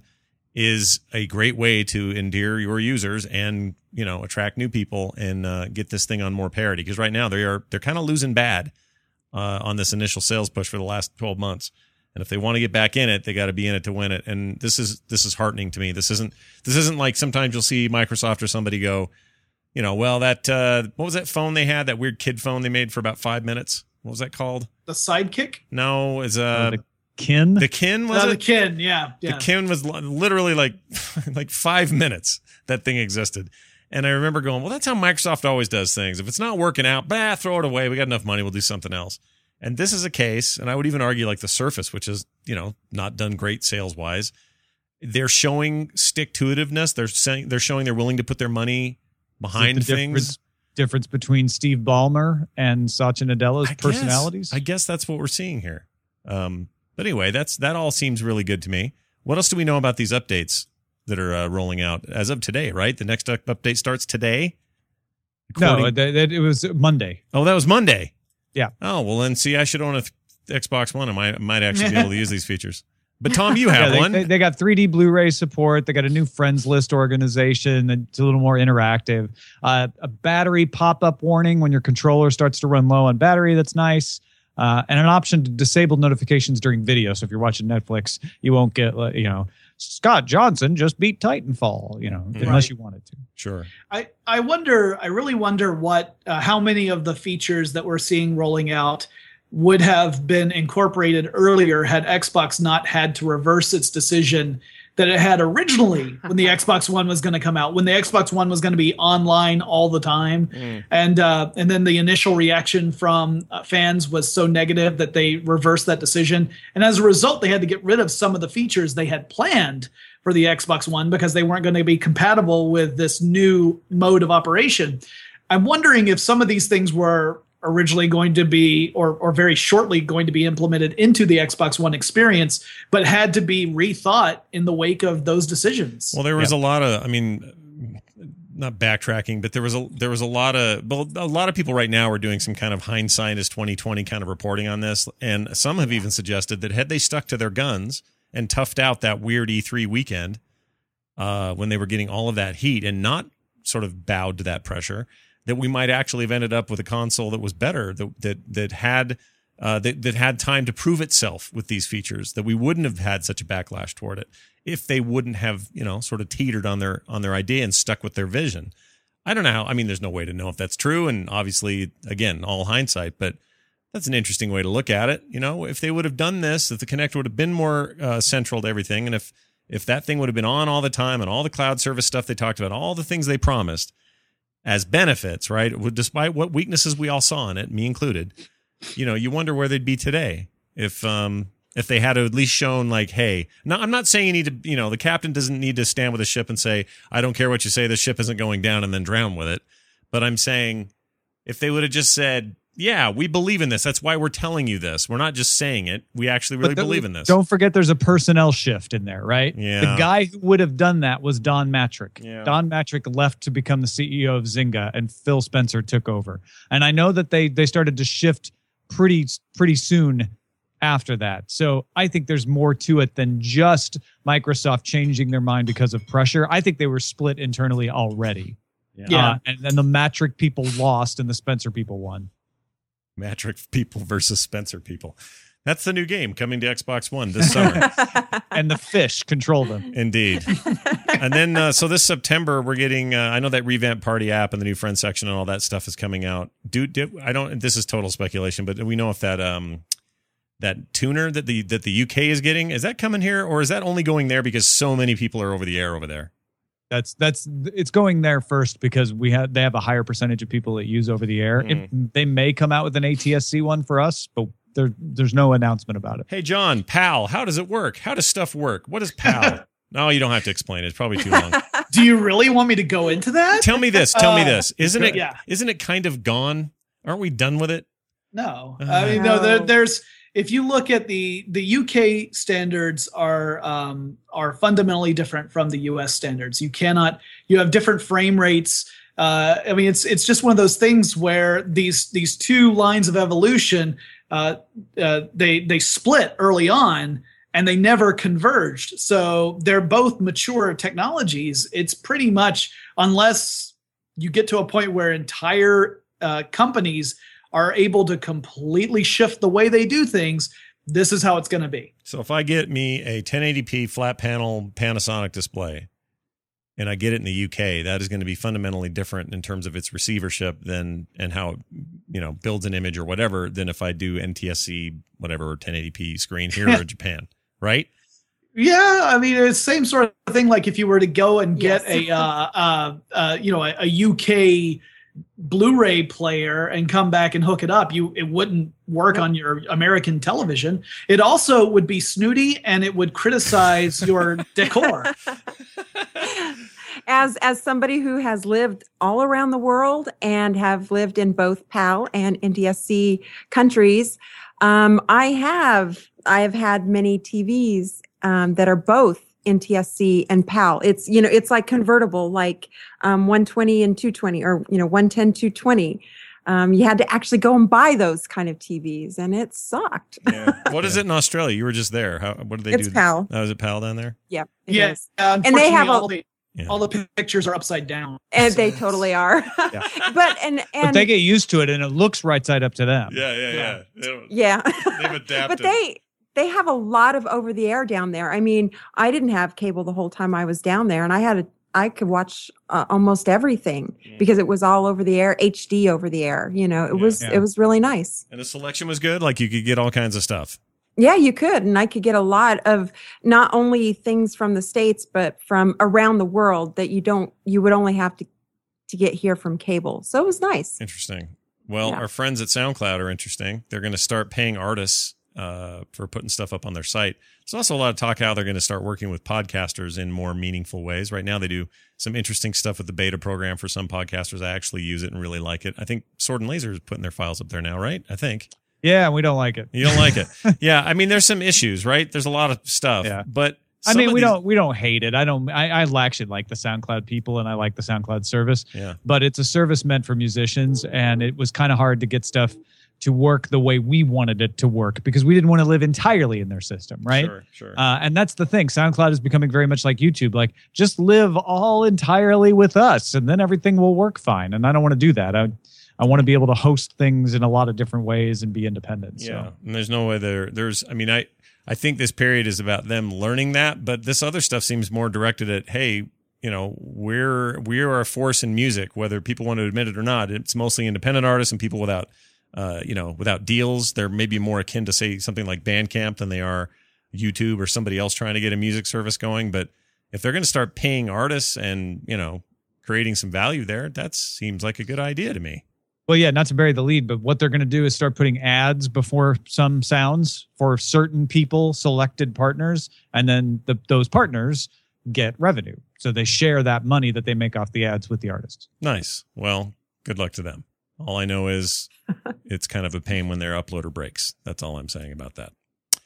is a great way to endear your users and you know attract new people and uh, get this thing on more parity. Because right now they are they're kind of losing bad uh, on this initial sales push for the last twelve months. And if they want to get back in it, they got to be in it to win it. And this is this is heartening to me. This isn't this isn't like sometimes you'll see Microsoft or somebody go, you know, well that uh, what was that phone they had, that weird kid phone they made for about five minutes? What was that called? The Sidekick? No, it's uh, the Kin? the Kin was Uh, it? the Kin, yeah. yeah. The Kin was li- literally like like five minutes that thing existed. And I remember going, well, that's how Microsoft always does things. If it's not working out, bah, throw it away. We got enough money. We'll do something else. And this is a case, and I would even argue like the Surface, which is, you know, not done great sales-wise. They're showing stick-to-itiveness. They're saying they're showing they're willing to put their money behind Is it the things. difference, difference between Steve Ballmer and Satya Nadella's I guess- personalities? I guess that's what we're seeing here. Um, but anyway, that's that all seems really good to me. What else do we know about these updates that are uh, rolling out as of today? Right, the next up- update starts today. no, According- that, that, it was Monday. oh, that was Monday. Yeah. Oh well, then see, I should own a th- Xbox One. I might might actually be able to use these features. But Tom, you have yeah, they, one. They, they got three D Blu-ray support. They got a new friends list organization that's a little more interactive. Uh, a battery pop-up warning when your controller starts to run low on battery. That's nice. Uh, and an option to disable notifications during video. So if you're watching Netflix, you won't get, you know, Scott Johnson just beat Titanfall, you know, Right. unless you wanted to. Sure. I, I wonder, I really wonder what, uh, how many of the features that we're seeing rolling out would have been incorporated earlier had Xbox not had to reverse its decision that it had originally when the Xbox One was going to come out, when the Xbox One was going to be online all the time. Mm. And uh, and then the initial reaction from uh, fans was so negative that they reversed that decision. And as a result, they had to get rid of some of the features they had planned for the Xbox One because they weren't going to be compatible with this new mode of operation. I'm wondering if some of these things were originally going to be or or very shortly going to be implemented into the Xbox One experience, but had to be rethought in the wake of those decisions. Well, there was yeah. a lot of, I mean, not backtracking, but there was a there was a lot of well, a lot of people right now are doing some kind of hindsight is twenty twenty kind of reporting on this, and some have even suggested that had they stuck to their guns and toughed out that weird E three weekend uh, when they were getting all of that heat and not sort of bowed to that pressure, that we might actually have ended up with a console that was better, that that that had uh, that that had time to prove itself with these features. That we wouldn't have had such a backlash toward it if they wouldn't have, you know, sort of teetered on their on their idea and stuck with their vision. I don't know how. I mean, there's no way to know if that's true, and obviously, again, all hindsight. But that's an interesting way to look at it. You know, if they would have done this, if the Kinect would have been more uh, central to everything, and if if that thing would have been on all the time and all the cloud service stuff they talked about, all the things they promised as benefits, right? Despite what weaknesses we all saw in it, me included, you know, you wonder where they'd be today if um, if they had at least shown like, hey, no, I'm not saying you need to, you know, the captain doesn't need to stand with a ship and say, I don't care what you say, the ship isn't going down, and then drown with it. But I'm saying if they would have just said, yeah, we believe in this. That's why we're telling you this. We're not just saying it. We actually really the, believe in this. Don't forget there's a personnel shift in there, right? Yeah. The guy who would have done that was Don Matrick. Yeah. Don Matrick left to become the C E O of Zynga, and Phil Spencer took over. And I know that they they started to shift pretty pretty soon after that. So I think there's more to it than just Microsoft changing their mind because of pressure. I think they were split internally already. Yeah. yeah. Uh, and then the Matrick people lost and the Spencer people won. Matrick people versus Spencer people. That's the new game coming to Xbox One this summer. And the fish control them. Indeed. And then, uh, so this September, we're getting, uh, I know that revamped party app and the new friend section and all that stuff is coming out. Do, do I don't, this is total speculation, but do we know if that, um, that tuner that the, that the U K is getting, is that coming here, or is that only going there because so many people are over the air over there? That's that's it's going there first because we have they have a higher percentage of people that use over the air. Mm. It, they may come out with an A T S C one for us, but there there's no announcement about it. Hey John, PAL, how does it work? How does stuff work? What is PAL? No, you don't have to explain it. It's probably too long. Do you really want me to go into that? Tell me this. Tell uh, me this. Isn't it? Yeah. Isn't it kind of gone? Aren't we done with it? No, Uh, I mean no. There, there's if you look at the the U K standards are um, are fundamentally different from the U S standards. You cannot. You have different frame rates. Uh, I mean, it's it's just one of those things where these these two lines of evolution uh, uh, they they split early on and they never converged. So they're both mature technologies. It's pretty much unless you get to a point where entire uh, companies are able to completely shift the way they do things, this is how it's going to be. So if I get me a ten eighty p flat panel Panasonic display and I get it in the U K, that is going to be fundamentally different in terms of its receivership than and how it, you know, builds an image or whatever than if I do N T S C whatever ten eighty p screen here or Japan, right? Yeah, I mean it's the same sort of thing. Like if you were to go and get Yes. a uh, uh, uh, you know a, a U K Blu-ray player and come back and hook it up, you it wouldn't work on your American television. It also would be snooty and it would criticize your decor. As as somebody who has lived all around the world and have lived in both PAL and N T S C countries, um, I have I have had many T Vs um, that are both N T S C and PAL. It's, you know, it's like convertible, like um, one twenty and two twenty, or, you know, one ten, two twenty. Um, you had to actually go and buy those kind of T Vs, and it sucked. Yeah. What is it in Australia? You were just there. How? What do they It's do? PAL. Oh, is it PAL down there? Yeah. it Yeah, is. uh, And they have a- all the, Yeah. all the pictures are upside down. And So they it's- totally are. Yeah. but and and But they get used to it, and it looks right side up to them. Yeah, yeah, yeah. yeah. yeah. They've adapted. But they they have a lot of over the air down there. I mean, I didn't have cable the whole time I was down there, and I had a I could watch uh, almost everything Mm. because it was all over the air, H D over the air. You know, it Yeah. was Yeah. it was really nice. And the selection was good. Like you could get all kinds of stuff. Yeah, you could, and I could get a lot of not only things from the States, but from around the world that you don't you would only have to to get here from cable. So it was nice. Interesting. Well, Yeah. our friends at SoundCloud are interesting. They're going to start paying artists uh, for putting stuff up on their site. There's also a lot of talk how they're going to start working with podcasters in more meaningful ways. Right now, they do some interesting stuff with the beta program for some podcasters. I actually use it and really like it. I think Sword and Laser is putting their files up there now, right? I think. Yeah, we don't like it. You don't like it. Yeah. I mean, there's some issues, right? There's a lot of stuff. Yeah. But I some mean, of we these- don't we don't hate it. I don't. I, I actually like the SoundCloud people, and I like the SoundCloud service. Yeah. But it's a service meant for musicians, and it was kind of hard to get stuff to work the way we wanted it to work because we didn't want to live entirely in their system, right? Sure, sure. Uh, and that's the thing. SoundCloud is becoming very much like YouTube. Like, just live all entirely with us, and then everything will work fine. And I don't want to do that. I I want to be able to host things in a lot of different ways and be independent. Yeah, So. and there's no way there. There's, I mean, I, I think this period is about them learning that, but this other stuff seems more directed at, hey, you know, we're we are a force in music, whether people want to admit it or not. It's mostly independent artists and people without, uh, you know, without deals. They're maybe more akin to say something like Bandcamp than they are YouTube or somebody else trying to get a music service going. But if they're going to start paying artists and you know creating some value there, that seems like a good idea to me. Well, yeah, not to bury the lead, but what they're going to do is start putting ads before some sounds for certain people, selected partners, and then the, those partners get revenue. So they share that money that they make off the ads with the artists. Nice. Well, good luck to them. All I know is it's kind of a pain when their uploader breaks. That's all I'm saying about that.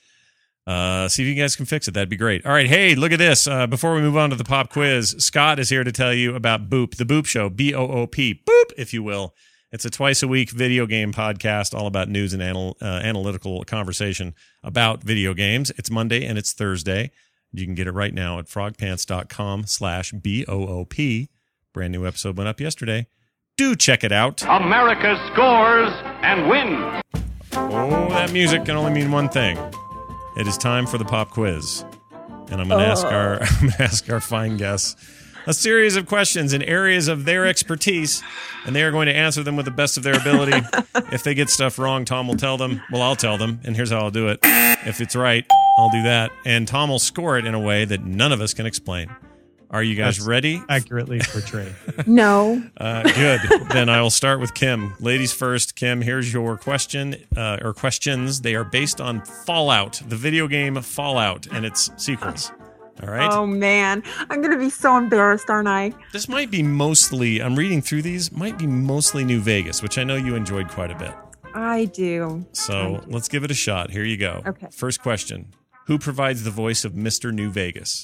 Uh, see if you guys can fix it. That'd be great. All right. Hey, look at this. Uh, before we move on to the pop quiz, Scott is here to tell you about Boop, the Boop Show, B O O P, Boop, if you will. It's a twice a week video game podcast all about news and anal- uh, analytical conversation about video games. It's Monday and it's Thursday. You can get it right now at frogpants.com slash B O O P. Brand new episode went up yesterday. Do check it out. America scores and wins. Oh, that music can only mean one thing. It is time for the pop quiz. And I'm going to ask our I'm gonna ask our fine guests a series of questions in areas of their expertise, and they are going to answer them with the best of their ability. If they get stuff wrong, Tom will tell them. Well, I'll tell them, and here's how I'll do it. If it's right, I'll do that, and Tom will score it in a way that none of us can explain. Are you guys That's ready? Accurately portrayed. No. Uh, good. Then I will start with Kim. Ladies first. Kim, here's your question uh, or questions. They are based on Fallout, the video game Fallout, and its sequels. All right. Oh man, I'm gonna be so embarrassed, aren't I? This might be mostly, I'm reading through these, might be mostly New Vegas, which I know you enjoyed quite a bit. I do. So I do. let's give it a shot. Here you go. Okay. First question. Who provides the voice of Mister New Vegas?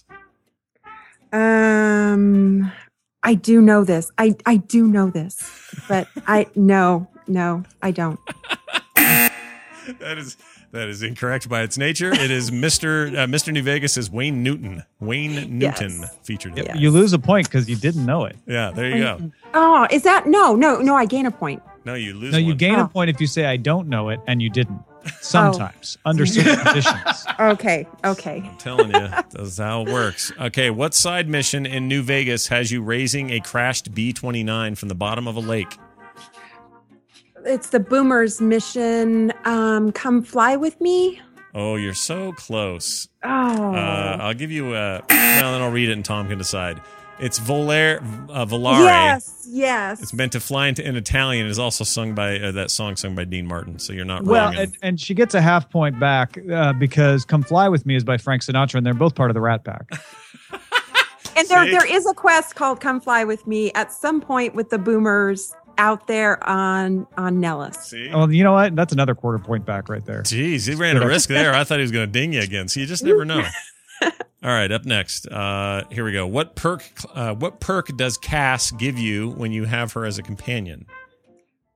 Um, I do know this. I I do know this, but I no no I don't. That is that is incorrect by its nature. It is Mister Uh, Mister New Vegas is Wayne Newton. Wayne Newton Yes. featured. in it. Yes. You lose a point because you didn't know it. Yeah, there you go. Oh, is that no no no? I gain a point. No, you lose. No, you one. gain a Oh. point if you say I don't know it and you didn't. Sometimes under certain conditions. Okay okay. I'm telling you, that's how it works. Okay, what side mission in New Vegas has you raising a crashed B twenty-nine from the bottom of a lake? It's the Boomers mission. Um, come fly with me. Oh, you're so close. Oh, Uh, I'll give you a. Well, then I'll read it and Tom can decide. It's Volare, uh, Volare. yes yes. It's meant to fly into in Italian. It is also sung by uh, that song sung by Dean Martin. So you're not Well, wrong. in- and, and she gets a half point back uh, because "Come Fly with Me" is by Frank Sinatra, and they're both part of the Rat Pack. And there See? there is a quest called "Come Fly with Me" at some point with the Boomers out there on on Nellis. See? Well, you know what? That's another quarter point back right there. Jeez, he ran a risk there. I thought he was going to ding you again. So you just never know. All right, up next. Uh, here we go. What perk? Uh, what perk does Cass give you when you have her as a companion?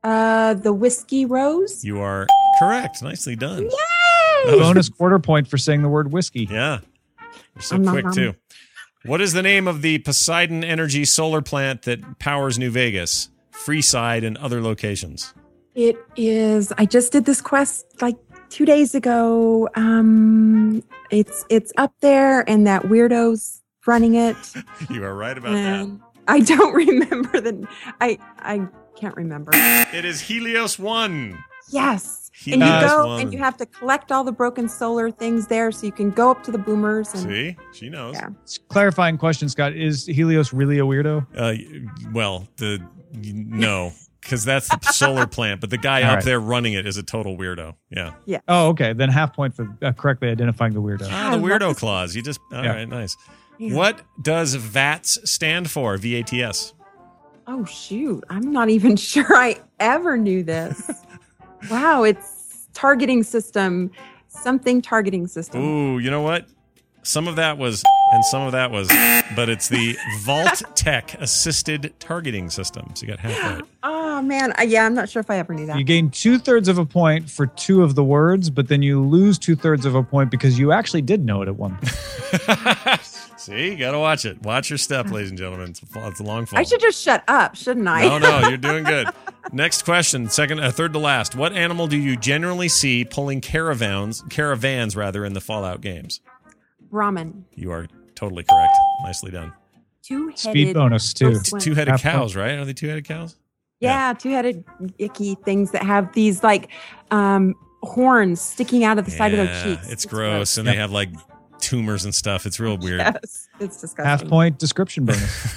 Uh, the Whiskey Rose. You are correct. Nicely done. Yay! Bonus quarter point for saying the word whiskey. Yeah. You're so Um, nom, quick, nom. too. What is the name of the Poseidon Energy solar plant that powers New Vegas, Freeside, and other locations? It is. I just did this quest like two days ago. Um, it's it's up there, and that weirdo's running it. You are right about And I don't remember the. I I can't remember. that. It is Helios one. Yes, He and you does go one. and you have to collect all the broken solar things there, so you can go up to the boomers. And See? She knows. Yeah. Clarifying question, Scott. Is Helios really a weirdo? Uh, well, the no, because that's the solar plant, but the guy All up right. there running it is a total weirdo. Yeah. Oh, okay. Then half point for uh, correctly identifying the weirdo. Ah, I the love weirdo this. clause. You just all Yeah. right, nice. Yeah. What does V A T S stand for? V A T S. Oh shoot! I'm not even sure I ever knew this. Wow, it's targeting system, something targeting system. Ooh, you know what? Some of that was, and some of that was, but it's the Vault Tech assisted targeting system. So you got half right. Oh man, I, yeah, I'm not sure if I ever knew that. You gain two thirds of a point for two of the words, but then you lose two thirds of a point because you actually did know it at one point. See, you got to watch it. Watch your step, ladies and gentlemen. It's a, it's a long fall. I should just shut up, shouldn't I? No, no, you're doing good. Next question, second, uh, third to last. What animal do you generally see pulling caravans, caravans rather, in the Fallout games? Ramen. You are totally correct. Nicely done. Two-headed. Speed bonus, too. Swim. Two-headed Half point. cows, right? Are they two-headed cows? Yeah, two-headed icky things that have these like um, horns sticking out of the side of their Yeah, cheeks. It's gross, and they have like tumors and stuff. It's real weird. Yes, it's disgusting. Half point description bonus.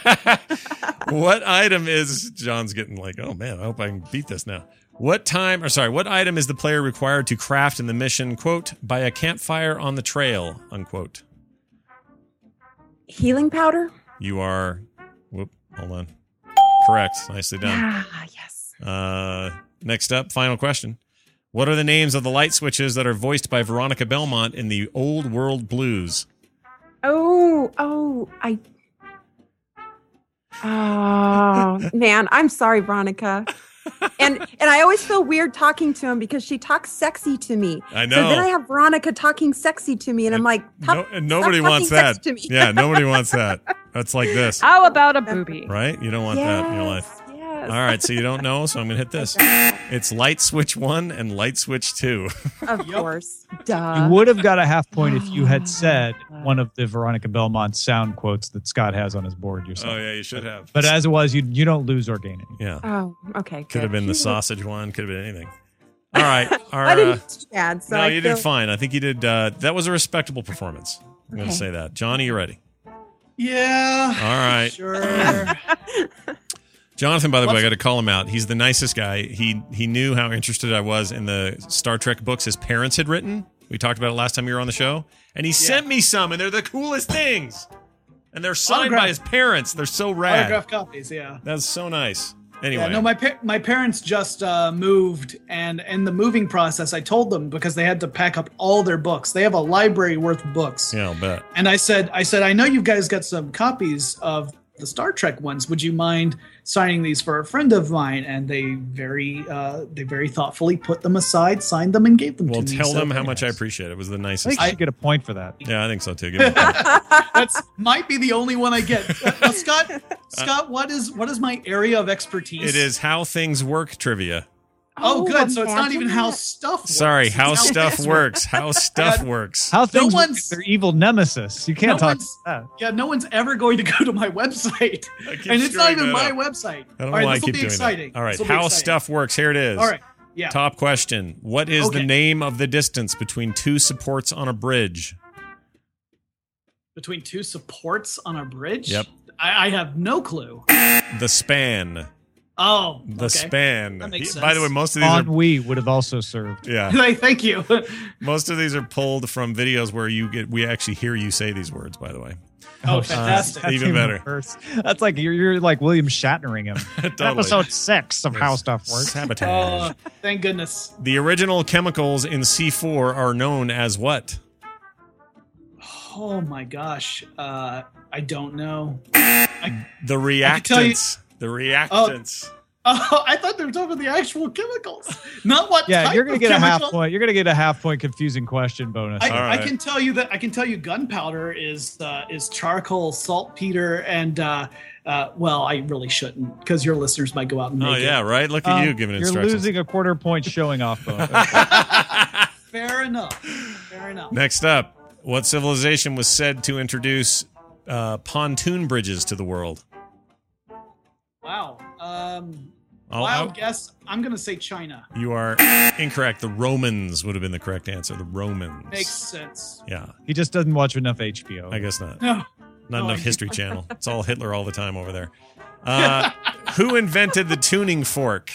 What item is John's getting like, oh man, I hope I can beat this now. What time or sorry, what item is the player required to craft in the mission, quote, by a campfire on the trail, unquote? Healing powder. You are whoop, hold on. Correct. Nicely done. Ah, yes. Uh next up, final question. What are the names of the light switches that are voiced by Veronica Belmont in the Old World Blues? Oh, oh, I. Oh man, I'm sorry, Veronica. And and I always feel weird talking to him because she talks sexy to me. I know. So then I have Veronica talking sexy to me, and I'm like, No, "Stop- and nobody stop wants talking that. sexy to me." Yeah, nobody wants that. That's like this, How about a booby? right? You don't want that in your life. Yes, yes. All right, so you don't know, so I'm going to hit this. It's light switch one and light switch two. Of course. You Duh. would have got a half point if you had said one of the Veronica Belmont sound quotes that Scott has on his board yourself. Oh, yeah, you should have. But as it was, you you don't lose or gain any. Yeah. Oh, okay. Could have good. been the sausage one, could have been anything. All right. Our, I uh, didn't do too bad. So no, I you feel, did fine. I think you did. Uh, that was a respectable performance. I'm going to Okay. say that. Johnny, you ready? Yeah. All right. Sure. Jonathan, by the way, I What's- got to call him out. He's the nicest guy. He he knew how interested I was in the Star Trek books his parents had written. We talked about it last time you were on the show. And he sent me some, and they're the coolest things. And they're signed by Autograph- his parents. They're so rad. Autograph copies, yeah. That's so nice. Anyway. Yeah, no, my pa- my parents just uh, moved, and in the moving process, I told them because they had to pack up all their books. They have a library worth of books, yeah, I'll bet. and I said, I said, I know you guys got some copies of the Star Trek ones. Would you mind signing these for a friend of mine? And they very, uh, they very thoughtfully put them aside, signed them, and gave them Well, to me. tell So them how much I nice. appreciate it. It was the I nicest. think you should get a point for that. Yeah, I think so too. Give me a point. That's might be the only one I get. Uh, Scott, Scott, what is what is my area of expertise? It is how things work trivia. Oh, good. So it's not imagine even how that. stuff works. Sorry, It's how how stuff things works. How stuff Yeah. works. How things work one's- is their evil nemesis. You can't No talk one's- about Yeah, no one's ever going to go to my website, I keep and it's not screwing even that my up. website. I don't know All right, why I this will keep be doing exciting. that. All right, This will be how exciting. stuff works. Here it is. All right, yeah. Top question. What is the Okay. name of the distance between two supports on a bridge? Between two supports on a bridge. Yep. I, I have no clue. The span. Oh, The okay. span. That makes He- By the way, sense. most of these are Ennui would have also served. yeah. Hey, thank you. Most of these are pulled from videos where you get we actually hear you say these words, by the way. Oh, fantastic. That's Even better. worse. That's like you're, you're like William Shatnering him. Totally. Episode six of How Yes. Stuff Works. Sabotage. Oh, thank goodness. The original chemicals in C four are known as what? Oh my gosh. Uh, I don't know. The tell you- reactants. The reactants. Oh, I thought they were talking about the actual chemicals, not what. Yeah, type you're gonna of get a half chemical. point. You're gonna get a half point confusing question bonus. I, All right. I can tell you that I can tell you gunpowder is uh, is charcoal, saltpeter, and uh, uh, well, I really shouldn't because your listeners might go out and make Oh, yeah, it. right? Look at Um, you giving You're instructions. losing a quarter point showing off bonus. Fair enough. Fair enough. Next up, what civilization was said to introduce uh, pontoon bridges to the world? Wow. Um, I'll- wild I'll- guess. I'm gonna say China. You are incorrect. The Romans would have been the correct answer. The Romans. Makes sense. Yeah, He just doesn't watch enough H B O. I guess not. No. Not No, enough I- History Channel. It's all Hitler all the time over there. Uh, who invented the tuning fork?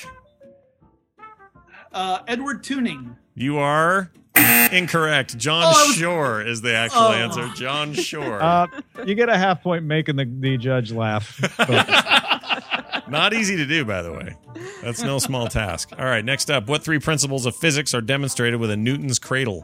Uh, Edward Tuning. You are incorrect. John Oh, I was- Shore is the actual Oh. answer. John Shore. Uh, you get a half point making the, the judge laugh. Not easy to do, by the way. That's no small task. All right, next up. What three principles of physics are demonstrated with a Newton's cradle?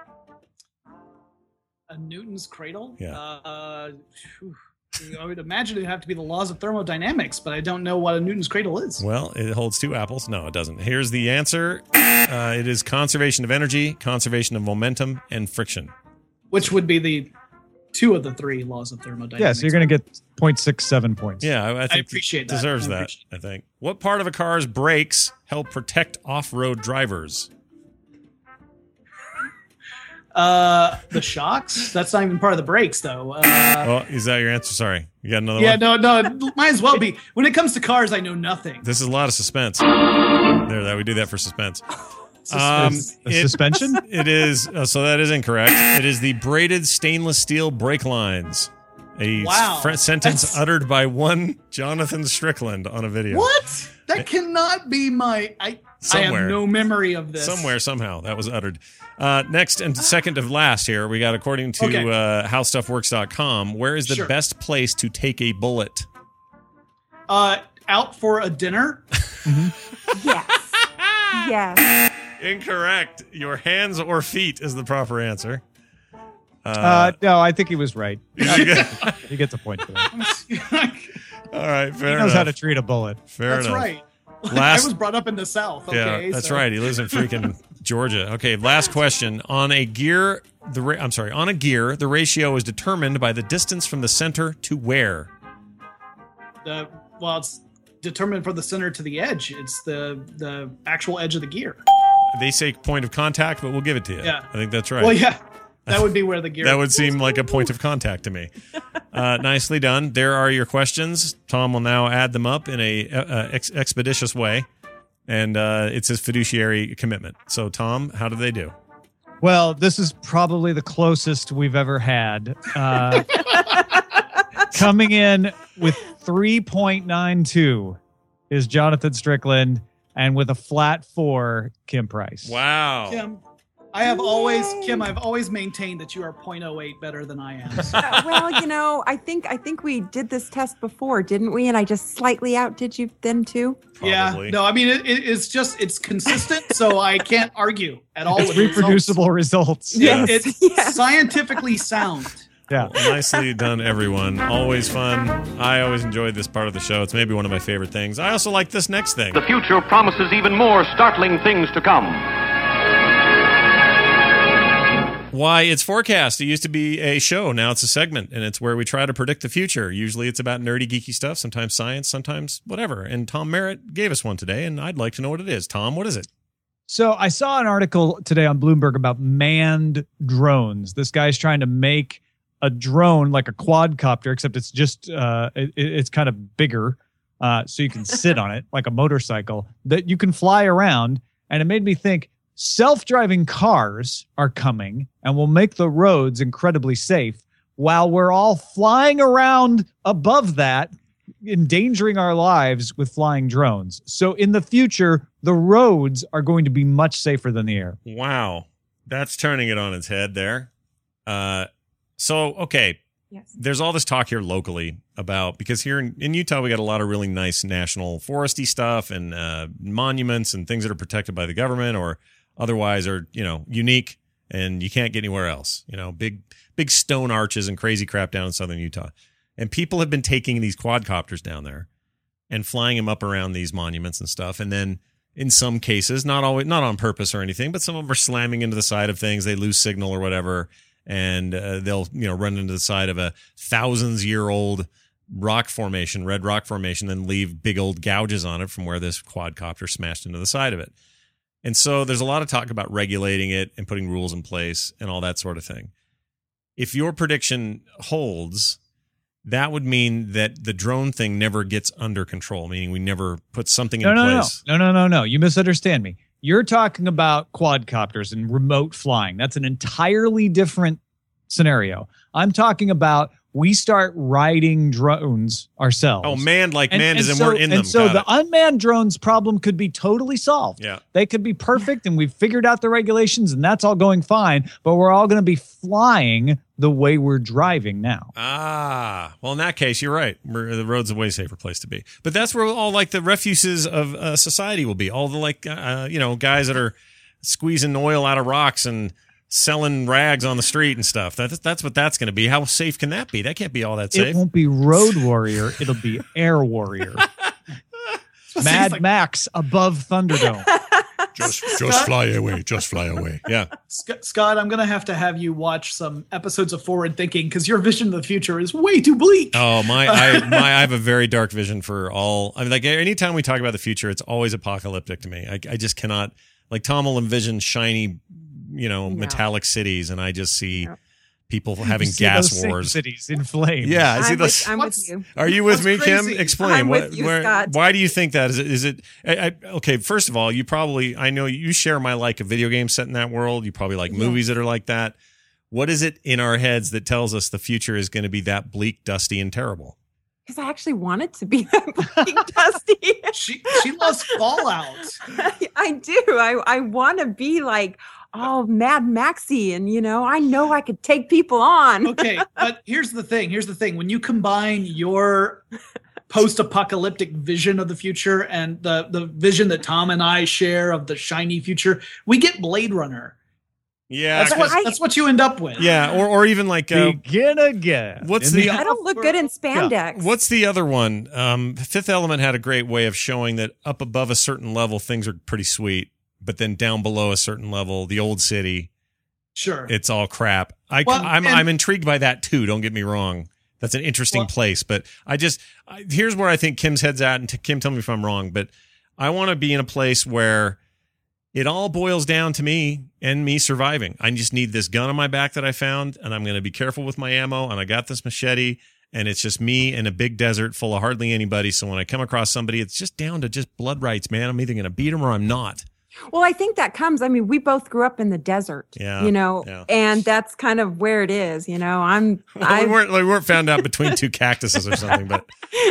A Newton's cradle. Yeah. Uh, phew. I would imagine it'd have to be the laws of thermodynamics, but I don't know what a Newton's cradle is. Well, it holds two apples. No, it doesn't. Here's the answer. Uh, it is conservation of energy, conservation of momentum, and friction. Which would be the two of the three laws of thermodynamics. Yeah, so you're going to get zero point six seven points. Yeah, I, I think appreciate it that. deserves I that, appreciate I think. What part of a car's brakes help protect off-road drivers? Uh, the shocks. That's not even part of the brakes, though. Uh, Oh, is that your answer? Sorry. You got another yeah, one? no, no. It might as well be. When it comes to cars, I know nothing. This is a lot of suspense. There, that we do that for suspense. Um, A it- suspension? It is, uh, so that is incorrect. It is the braided stainless steel brake lines. A Wow. fr- sentence That's- uttered by one Jonathan Strickland on a video. What? That cannot be my. I. I Somewhere. have no memory of this. Somewhere, somehow, that was uttered. Uh, next and second of last here, we got, according to Okay. uh, how stuff works dot com, where is the Sure. best place to take a bullet? Uh, out for a dinner. Yes. Yes. Incorrect. Your hands or feet is the proper answer. Uh, no, I think he was right. He gets a point for that. All right, He fair knows how to enough. treat a bullet. Fair That's enough. right. Last- I was brought up in the South. Yeah, Okay, that's so- right. He lives in freaking Georgia. Okay, last question. On a gear, the ra- I'm sorry. On a gear, the ratio is determined by the distance from the center to where. The, well, it's determined from the center to the edge. It's the the actual edge of the gear. They say point of contact, but we'll give it to you. Yeah. I think that's right. Well, yeah, that would be where the gear. That would seem like a point of contact to me. Uh, nicely done. There are your questions. Tom will now add them up in a uh, ex- expeditious way, and uh, it's his fiduciary commitment. So, Tom, how did they do? Well, this is probably the closest we've ever had. Uh, coming in with three point nine two is Jonathan Strickland, and with a flat four, Kim Price. Wow. Kim, I have always Kim. I've always maintained that you are zero point zero eight better than I am. So. Uh, well, you know, I think I think we did this test before, didn't we? And I just slightly outdid you then too. Yeah, Probably. no, I mean it, it, it's just it's consistent, so I can't argue at all. It's with the results. reproducible results. It- Yes, it's yes. scientifically sound. Yeah. Well, nicely done, everyone. Always fun. I always enjoyed this part of the show. It's maybe one of my favorite things. I also like this next thing. The future promises even more startling things to come. Why it's Forecast. It used to be a show. Now it's a segment, and it's where we try to predict the future. Usually it's about nerdy, geeky stuff, sometimes science, sometimes whatever. And Tom Merritt gave us one today, and I'd like to know what it is. Tom, what is it? So I saw an article today on Bloomberg about manned drones. This guy's trying to make a drone like a quadcopter, except it's just uh, it, it's kind of bigger, uh, so you can sit on it like a motorcycle that you can fly around. And it made me think self-driving cars are coming and will make the roads incredibly safe, while we're all flying around above that, endangering our lives with flying drones. So in the future, the roads are going to be much safer than the air. Wow. That's turning it on its head there. Uh, so, okay. Yes. There's all this talk here locally about, because here in, in Utah, we got a lot of really nice national foresty stuff and uh, monuments and things that are protected by the government or otherwise are, you know, unique and you can't get anywhere else. You know, big, big stone arches and crazy crap down in southern Utah. And people have been taking these quadcopters down there and flying them up around these monuments and stuff. And then in some cases, not always, not on purpose or anything, but some of them are slamming into the side of things. They lose signal or whatever, and uh, they'll, you know, run into the side of a thousands year old rock formation, red rock formation, then leave big old gouges on it from where this quadcopter smashed into the side of it. And so there's a lot of talk about regulating it and putting rules in place and all that sort of thing. If your prediction holds, that would mean that the drone thing never gets under control, meaning we never put something no, in no, place. No, no, no, no, no. You misunderstand me. You're talking about quadcopters and remote flying. That's an entirely different scenario. I'm talking about we start riding drones ourselves. Oh, manned like and, manned and as in so, we're in them. And so Got the it. unmanned drones problem could be totally solved. Yeah. They could be perfect and we've figured out the regulations and that's all going fine, but we're all going to be flying the way we're driving now. Ah, well, in that case, you're right. We're, the road's a way safer place to be. But that's where all like the refuges of uh, society will be. All the like, uh, you know, guys that are squeezing oil out of rocks and selling rags on the street and stuff. That's that's what that's going to be. How safe can that be? That can't be all that safe. It won't be Road Warrior. It'll be Air Warrior. Mad like, Max above Thunderdome. Just, just fly away. Just fly away. Yeah. Scott, I'm going to have to have you watch some episodes of Forward Thinking because your vision of the future is way too bleak. Oh, my, I, my, I have a very dark vision for all. I mean, like anytime we talk about the future, it's always apocalyptic to me. I, I just cannot, like Tom will envision shiny, you know, No. metallic cities, and I just see No. people having You see gas those same wars. cities in flames. Yeah, I see I'm, those. with, I'm with What's- you. Are you with me, What's Kim? crazy? Explain. I'm what, with you, where- Scott. Why do you think that? Is it? Is it I, I, okay, first of all, you probably, I know you share my like of video games set in that world. You probably like Yeah. movies that are like that. What is it in our heads that tells us the future is going to be that bleak, dusty, and terrible? Because I actually want it to be that bleak, dusty. She she loves Fallout. I, I do. I, I want to be like, oh, Mad Maxy. And, you know, I know I could take people on. Okay, but here's the thing. Here's the thing. When you combine your post-apocalyptic vision of the future and the the vision that Tom and I share of the shiny future, we get Blade Runner. Yeah, That's what 'cause- that's what you end up with. yeah, or or even like uh, Begin again. what's In the- I don't look good in spandex. what's the other one? Um, Fifth Element had a great way of showing that up above a certain level things are pretty sweet, but then down below a certain level, the old city, Sure. it's all crap. I, Well, I'm and- I'm intrigued by that too. Don't get me wrong. That's an interesting Well- place, but I just I, here's where I think Kim's head's at, and t- Kim, tell me if I'm wrong, but I want to be in a place where it all boils down to me and me surviving. I just need this gun on my back that I found, and I'm going to be careful with my ammo, and I got this machete, and it's just me in a big desert full of hardly anybody. So when I come across somebody, it's just down to just blood rights, man. I'm either going to beat them or I'm not. Well, I think that comes, I mean, we both grew up in the desert, Yeah, you know, yeah. and that's kind of where it is, you know, I'm, Well, we I, weren't we weren't found out between two cactuses or something, but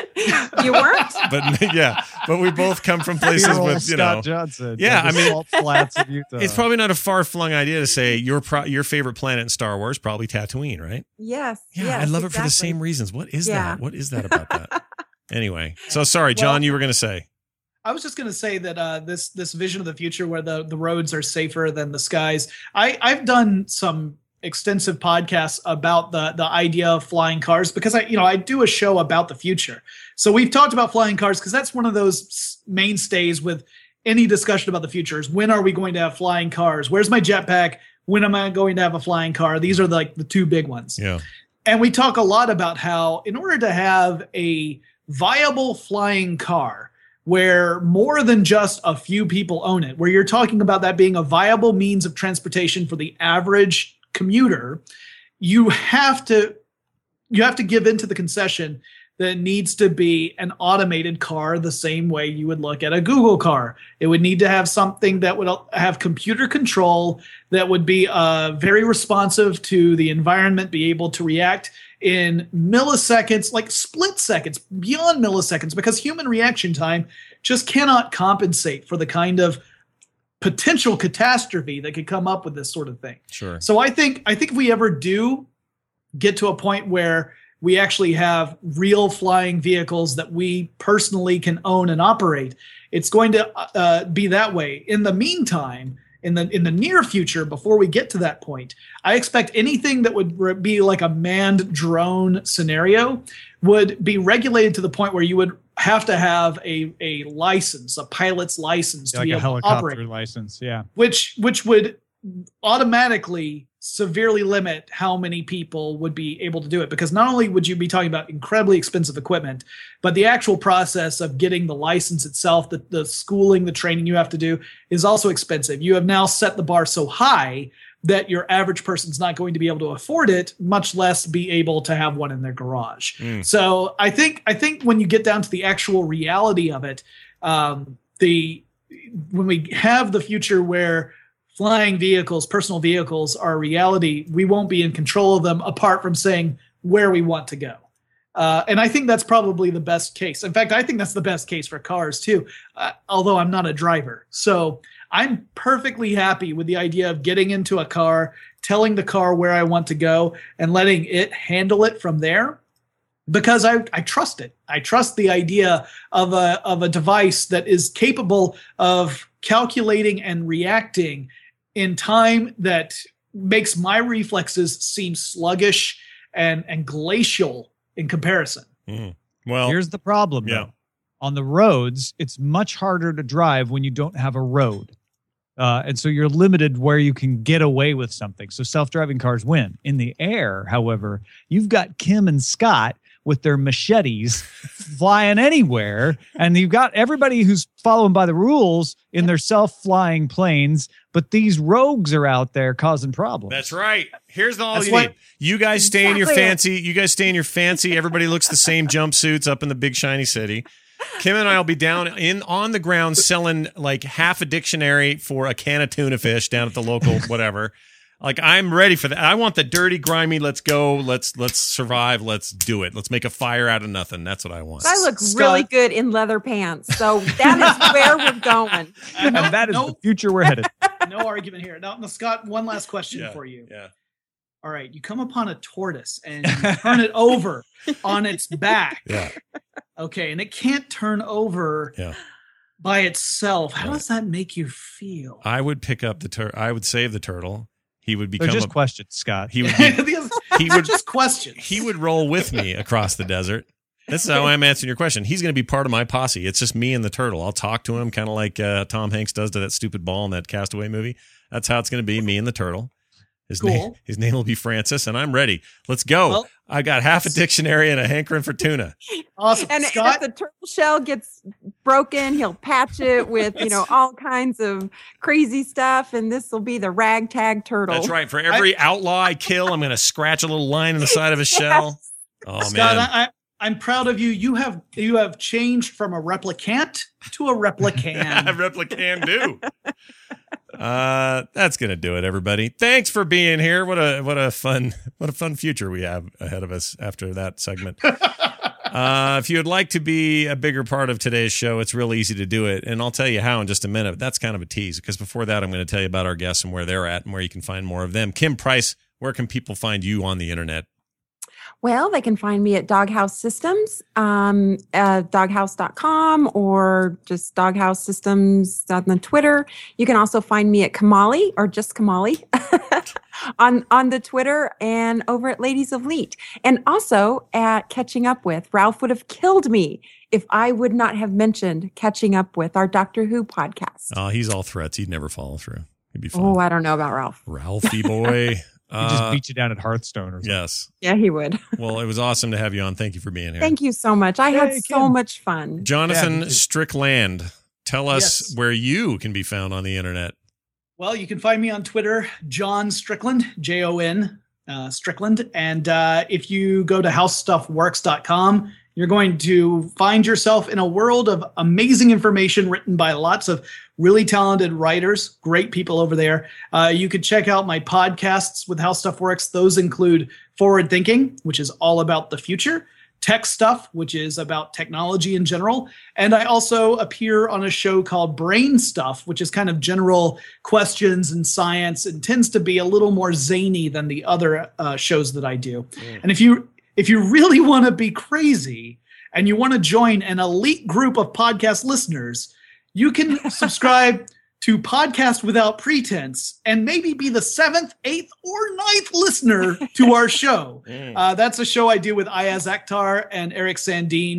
you weren't? but yeah, but we both come from places Dear old with you Scott know. Johnson. Yeah, from the I mean- Salt Flats of Utah. It's probably not a far flung idea to say your pro- your favorite planet in Star Wars probably Tatooine, right? Yes. Yeah, yes, I love it for the exactly. same reasons. What is Yeah. that? What is that about that? Anyway, so sorry, John, Well- you were going to say. I was just going to say that uh, this this vision of the future where the, the roads are safer than the skies. I, I've done some extensive podcasts about the the idea of flying cars because I you know I do a show about the future. So we've talked about flying cars because that's one of those mainstays with any discussion about the future is when are we going to have flying cars? Where's my jetpack? When am I going to have a flying car? These are like the two big ones. Yeah. And we talk a lot about how in order to have a viable flying car where more than just a few people own it, where you're talking about that being a viable means of transportation for the average commuter, you have to you have to give into the concession that it needs to be an automated car the same way you would look at a Google car. It would need to have something that would have computer control, that would be uh, very responsive to the environment, be able to react in milliseconds, like split seconds, beyond milliseconds, because human reaction time just cannot compensate for the kind of potential catastrophe that could come up with this sort of thing. Sure. So I think I think if we ever do get to a point where we actually have real flying vehicles that we personally can own and operate, it's going to uh, be that way. In the meantime, in the in the near future, before we get to that point, I expect anything that would re- be like a manned drone scenario would be regulated to the point where you would have to have a, a license, a pilot's license to Like be a able to helicopter operate, license. Yeah. which which would automatically severely limit how many people would be able to do it, because not only would you be talking about incredibly expensive equipment, but the actual process of getting the license itself, the, the schooling, the training you have to do is also expensive. You have now set the bar so high that your average person's not going to be able to afford it, much less be able to have one in their garage. Mm. So I think I think when you get down to the actual reality of it, um, the when we have the future where flying vehicles, personal vehicles are a reality, we won't be in control of them apart from saying where we want to go. Uh, and I think that's probably the best case. In fact, I think that's the best case for cars too, uh, although I'm not a driver. So I'm perfectly happy with the idea of getting into a car, telling the car where I want to go, and letting it handle it from there, because I, I trust it. I trust the idea of a, of a device that is capable of calculating and reacting in time that makes my reflexes seem sluggish and, and glacial in comparison. Mm. Well, Here's the problem, yeah. though. On the roads, it's much harder to drive when you don't have a road. Uh, and so you're limited where you can get away with something. So self-driving cars win. In the air, however, you've got Kim and Scott with their machetes flying anywhere. And you've got everybody who's following by the rules in their self-flying planes. But these rogues are out there causing problems. that's right. Here's all That's you what- need. You guys stay in your Exactly. fancy. You guys stay in your fancy. Everybody looks the same jumpsuits up in the big shiny city. Kim and I will be down in on the ground selling like half a dictionary for a can of tuna fish down at the local whatever. Like, I'm ready for that. I want the dirty, grimy. Let's go. Let's let's survive. Let's do it. Let's make a fire out of nothing. That's what I want. I look Scott- really good in leather pants. So that is where we're going. And that is no, the future we're headed. no argument here. Now, now, Scott, one last question Yeah, for you. Yeah. All right, you come upon a tortoise and you turn it over on its back. Yeah. Okay, and it can't turn over Yeah. by itself. How Right. does that make you feel? I would pick up the tur. I would save the turtle. He would They're become just a, questions, Scott. he would be, he would just questions. he would roll with me across the desert. This is how I'm answering your question. He's going to be part of my posse. It's just me and the turtle. I'll talk to him kind of like uh, Tom Hanks does to that stupid ball in that Castaway movie. That's how it's going to be, me and the turtle. His Cool. name his name will be Francis, and I'm ready. Let's go. Well- I got half a dictionary and a hankering for tuna. Awesome. And, and Scott, if the turtle shell gets broken, he'll patch it with, you know, all kinds of crazy stuff. And this will be the ragtag turtle. That's right. For every outlaw I kill, I'm going to scratch a little line in the side of his shell. Oh, Scott, man. I, I, I'm proud of you. You have you have changed from a replicant to a replicant. Replicant do. Uh, that's gonna do it, everybody. Thanks for being here. What a what a fun what a fun future we have ahead of us after that segment. Uh, if you would like to be a bigger part of today's show, it's real easy to do it, and I'll tell you how in just a minute. That's kind of a tease, because before that, I'm going to tell you about our guests and where they're at and where you can find more of them. Kim Price, where can people find you on the internet? Well, they can find me at Doghouse Systems, um, uh, doghouse dot com, or just Doghouse Systems on the Twitter. You can also find me at Kamali, or just Kamali, on, on the Twitter, and over at Ladies of Leet. And also at Catching Up With. Ralph would have killed me if I would not have mentioned Catching Up With, our Doctor Who podcast. Oh, he's all threats. He'd never follow through. He'd be fine. Oh, I don't know about Ralph. Ralphie boy. He just Uh, beat you down at Hearthstone or something. yes. Yeah, he would. Well, it was awesome to have you on. Thank you for being here. Thank you so much. I had Yay, so Kim. much fun. Jonathan Yeah, me too. Strickland, tell us Yes. where you can be found on the internet. Well, you can find me on Twitter, John Strickland, J O N uh, Strickland. And uh, if you go to how stuff works dot com, you're going to find yourself in a world of amazing information written by lots of really talented writers, great people over there. Uh, you could check out my podcasts with How Stuff Works. Those include Forward Thinking, which is all about the future, Tech Stuff, which is about technology in general. And I also appear on a show called Brain Stuff, which is kind of general questions and science, and tends to be a little more zany than the other uh, shows that I do. And if you if you really want to be crazy and you want to join an elite group of podcast listeners, you can subscribe to Podcast Without Pretense and maybe be the seventh, eighth, or ninth listener to our show. Uh, that's a show I do with Ayaz Akhtar and Eric Sandine.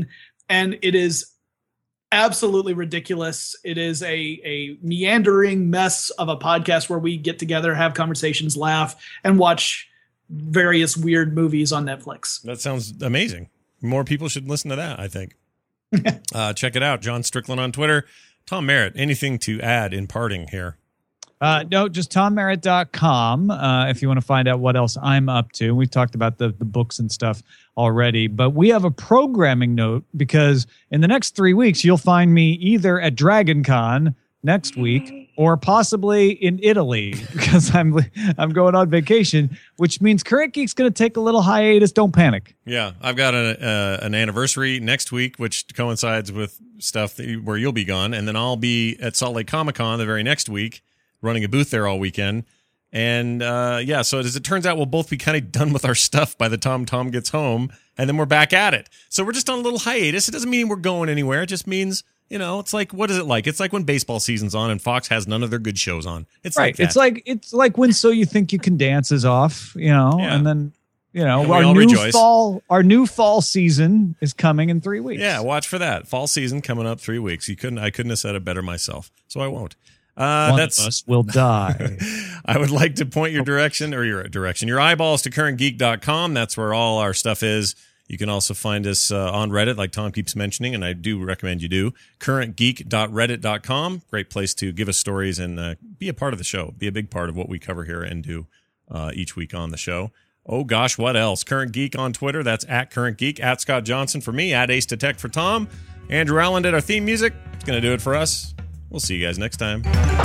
and it is absolutely ridiculous. It is a, a meandering mess of a podcast where we get together, have conversations, laugh, and watch various weird movies on Netflix. That sounds amazing. More people should listen to that, I think. uh, check it out. John Strickland on Twitter. Tom Merritt, anything to add in parting here? Uh, no, just tom merritt dot com uh, if you want to find out what else I'm up to. We've talked about the, the books and stuff already, but we have a programming note because in the next three weeks, you'll find me either at Dragon Con next week or possibly in Italy because I'm I'm going on vacation, which means Current Geek's going to take a little hiatus. Don't panic. Yeah, I've got a, uh, an anniversary next week, which coincides with stuff that you, where you'll be gone, and then I'll be at Salt Lake Comic Con the very next week, running a booth there all weekend. And uh, yeah, so as it turns out, we'll both be kind of done with our stuff by the time Tom gets home, and then we're back at it. So we're just on a little hiatus. It doesn't mean we're going anywhere. It just means, you know, it's like, what is it like? It's like when baseball season's on and Fox has none of their good shows on. It's right. like that. It's like it's like when So You Think You Can Dance is off, you know, Yeah. and then you know And we our all new rejoice. fall our new fall season is coming in three weeks. Yeah, watch for that. Fall season coming up three weeks. You couldn't I couldn't have said it better myself. So I won't. Uh, One that's of us will die. I would like to point your direction or your direction, your eyeballs to current geek dot com. That's where all our stuff is. You can also find us uh, on Reddit, like Tom keeps mentioning, and I do recommend you do. current geek dot reddit dot com. Great place to give us stories and uh, be a part of the show. Be a big part of what we cover here and do uh, each week on the show. Oh, gosh, what else? Current Geek on Twitter. That's at Current Geek. At Scott Johnson for me. At Ace Detect for Tom. Andrew Allen did our theme music. It's going to do it for us. We'll see you guys next time.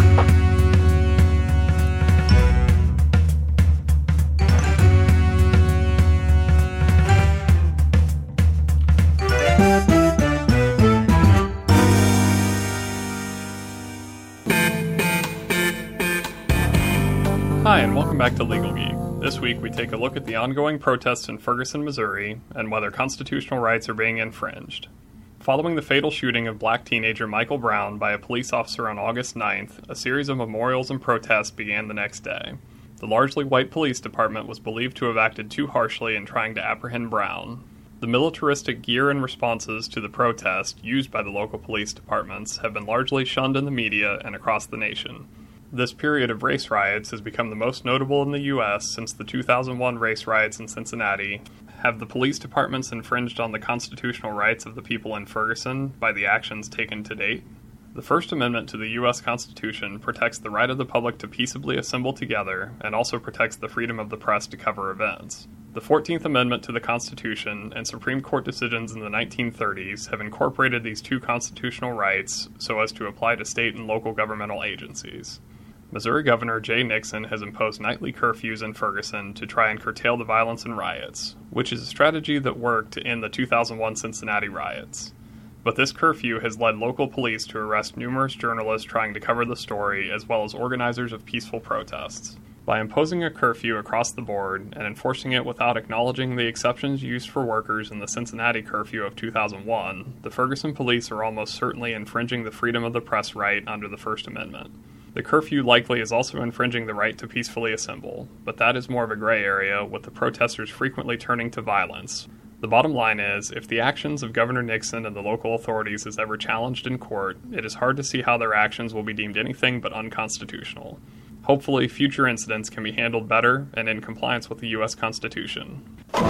Hi, and welcome back to Legal Geek. This week we take a look at the ongoing protests in Ferguson, Missouri, and whether constitutional rights are being infringed. Following the fatal shooting of black teenager Michael Brown by a police officer on August ninth, a series of memorials and protests began the next day. The largely white police department was believed to have acted too harshly in trying to apprehend Brown. The militaristic gear and responses to the protest used by the local police departments have been largely shunned in the media and across the nation. This period of race riots has become the most notable in the U S since the two thousand one race riots in Cincinnati. Have the police departments infringed on the constitutional rights of the people in Ferguson by the actions taken to date? The First Amendment to the U S Constitution protects the right of the public to peaceably assemble together and also protects the freedom of the press to cover events. The fourteenth Amendment to the Constitution and Supreme Court decisions in the nineteen thirties have incorporated these two constitutional rights so as to apply to state and local governmental agencies. Missouri Governor Jay Nixon has imposed nightly curfews in Ferguson to try and curtail the violence and riots, which is a strategy that worked in the two thousand one Cincinnati riots. But this curfew has led local police to arrest numerous journalists trying to cover the story, as well as organizers of peaceful protests. By imposing a curfew across the board and enforcing it without acknowledging the exceptions used for workers in the Cincinnati curfew of two thousand one, the Ferguson police are almost certainly infringing the freedom of the press right under the First Amendment. The curfew likely is also infringing the right to peacefully assemble, but that is more of a gray area, with the protesters frequently turning to violence. The bottom line is, if the actions of Governor Nixon and the local authorities is ever challenged in court, it is hard to see how their actions will be deemed anything but unconstitutional. Hopefully, future incidents can be handled better and in compliance with the U S Constitution.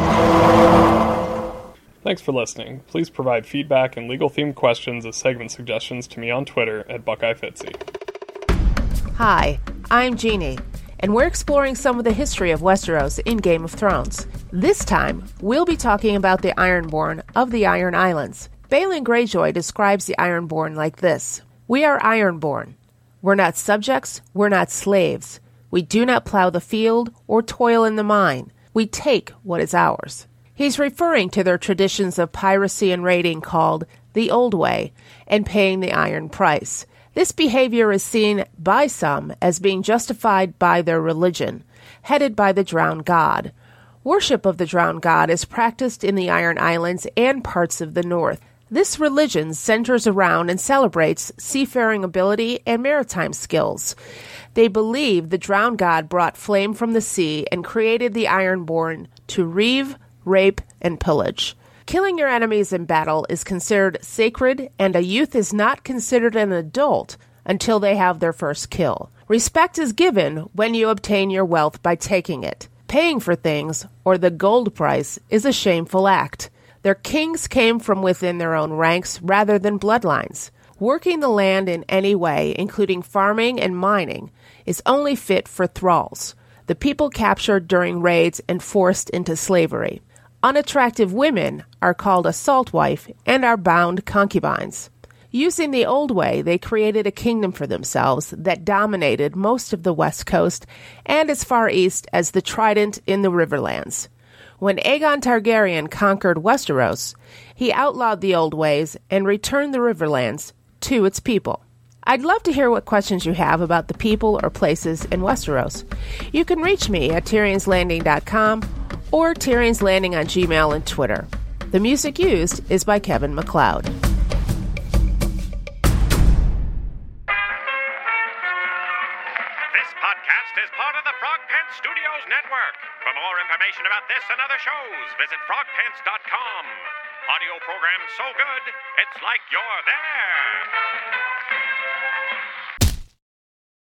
Thanks for listening. Please provide feedback and legal-themed questions as segment suggestions to me on Twitter at Buckeye Fitzy. Hi, I'm Jeannie, and we're exploring some of the history of Westeros in Game of Thrones. This time, we'll be talking about the Ironborn of the Iron Islands. Balin Greyjoy describes the Ironborn like this: "We are Ironborn. We're not subjects, we're not slaves. We do not plow the field or toil in the mine. We take what is ours." He's referring to their traditions of piracy and raiding called the Old Way and paying the iron price. This behavior is seen by some as being justified by their religion, headed by the Drowned God. Worship of the Drowned God is practiced in the Iron Islands and parts of the North. This religion centers around and celebrates seafaring ability and maritime skills. They believe the Drowned God brought flame from the sea and created the Ironborn to reave, rape, and pillage. Killing your enemies in battle is considered sacred, and a youth is not considered an adult until they have their first kill. Respect is given when you obtain your wealth by taking it. Paying for things, or the gold price, is a shameful act. Their kings came from within their own ranks rather than bloodlines. Working the land in any way, including farming and mining, is only fit for thralls, the people captured during raids and forced into slavery. Unattractive women are called a salt wife and are bound concubines. Using the old way, they created a kingdom for themselves that dominated most of the West Coast and as far east as the Trident in the Riverlands. When Aegon Targaryen conquered Westeros, he outlawed the old ways and returned the Riverlands to its people. I'd love to hear what questions you have about the people or places in Westeros. You can reach me at Tyrion's Landing dot com or Tyrion's Landing on Gmail and Twitter. The music used is by Kevin MacLeod. This podcast is part of the Frog Pants Studios Network. For more information about this and other shows, visit frog pants dot com. Audio program so good, it's like you're there.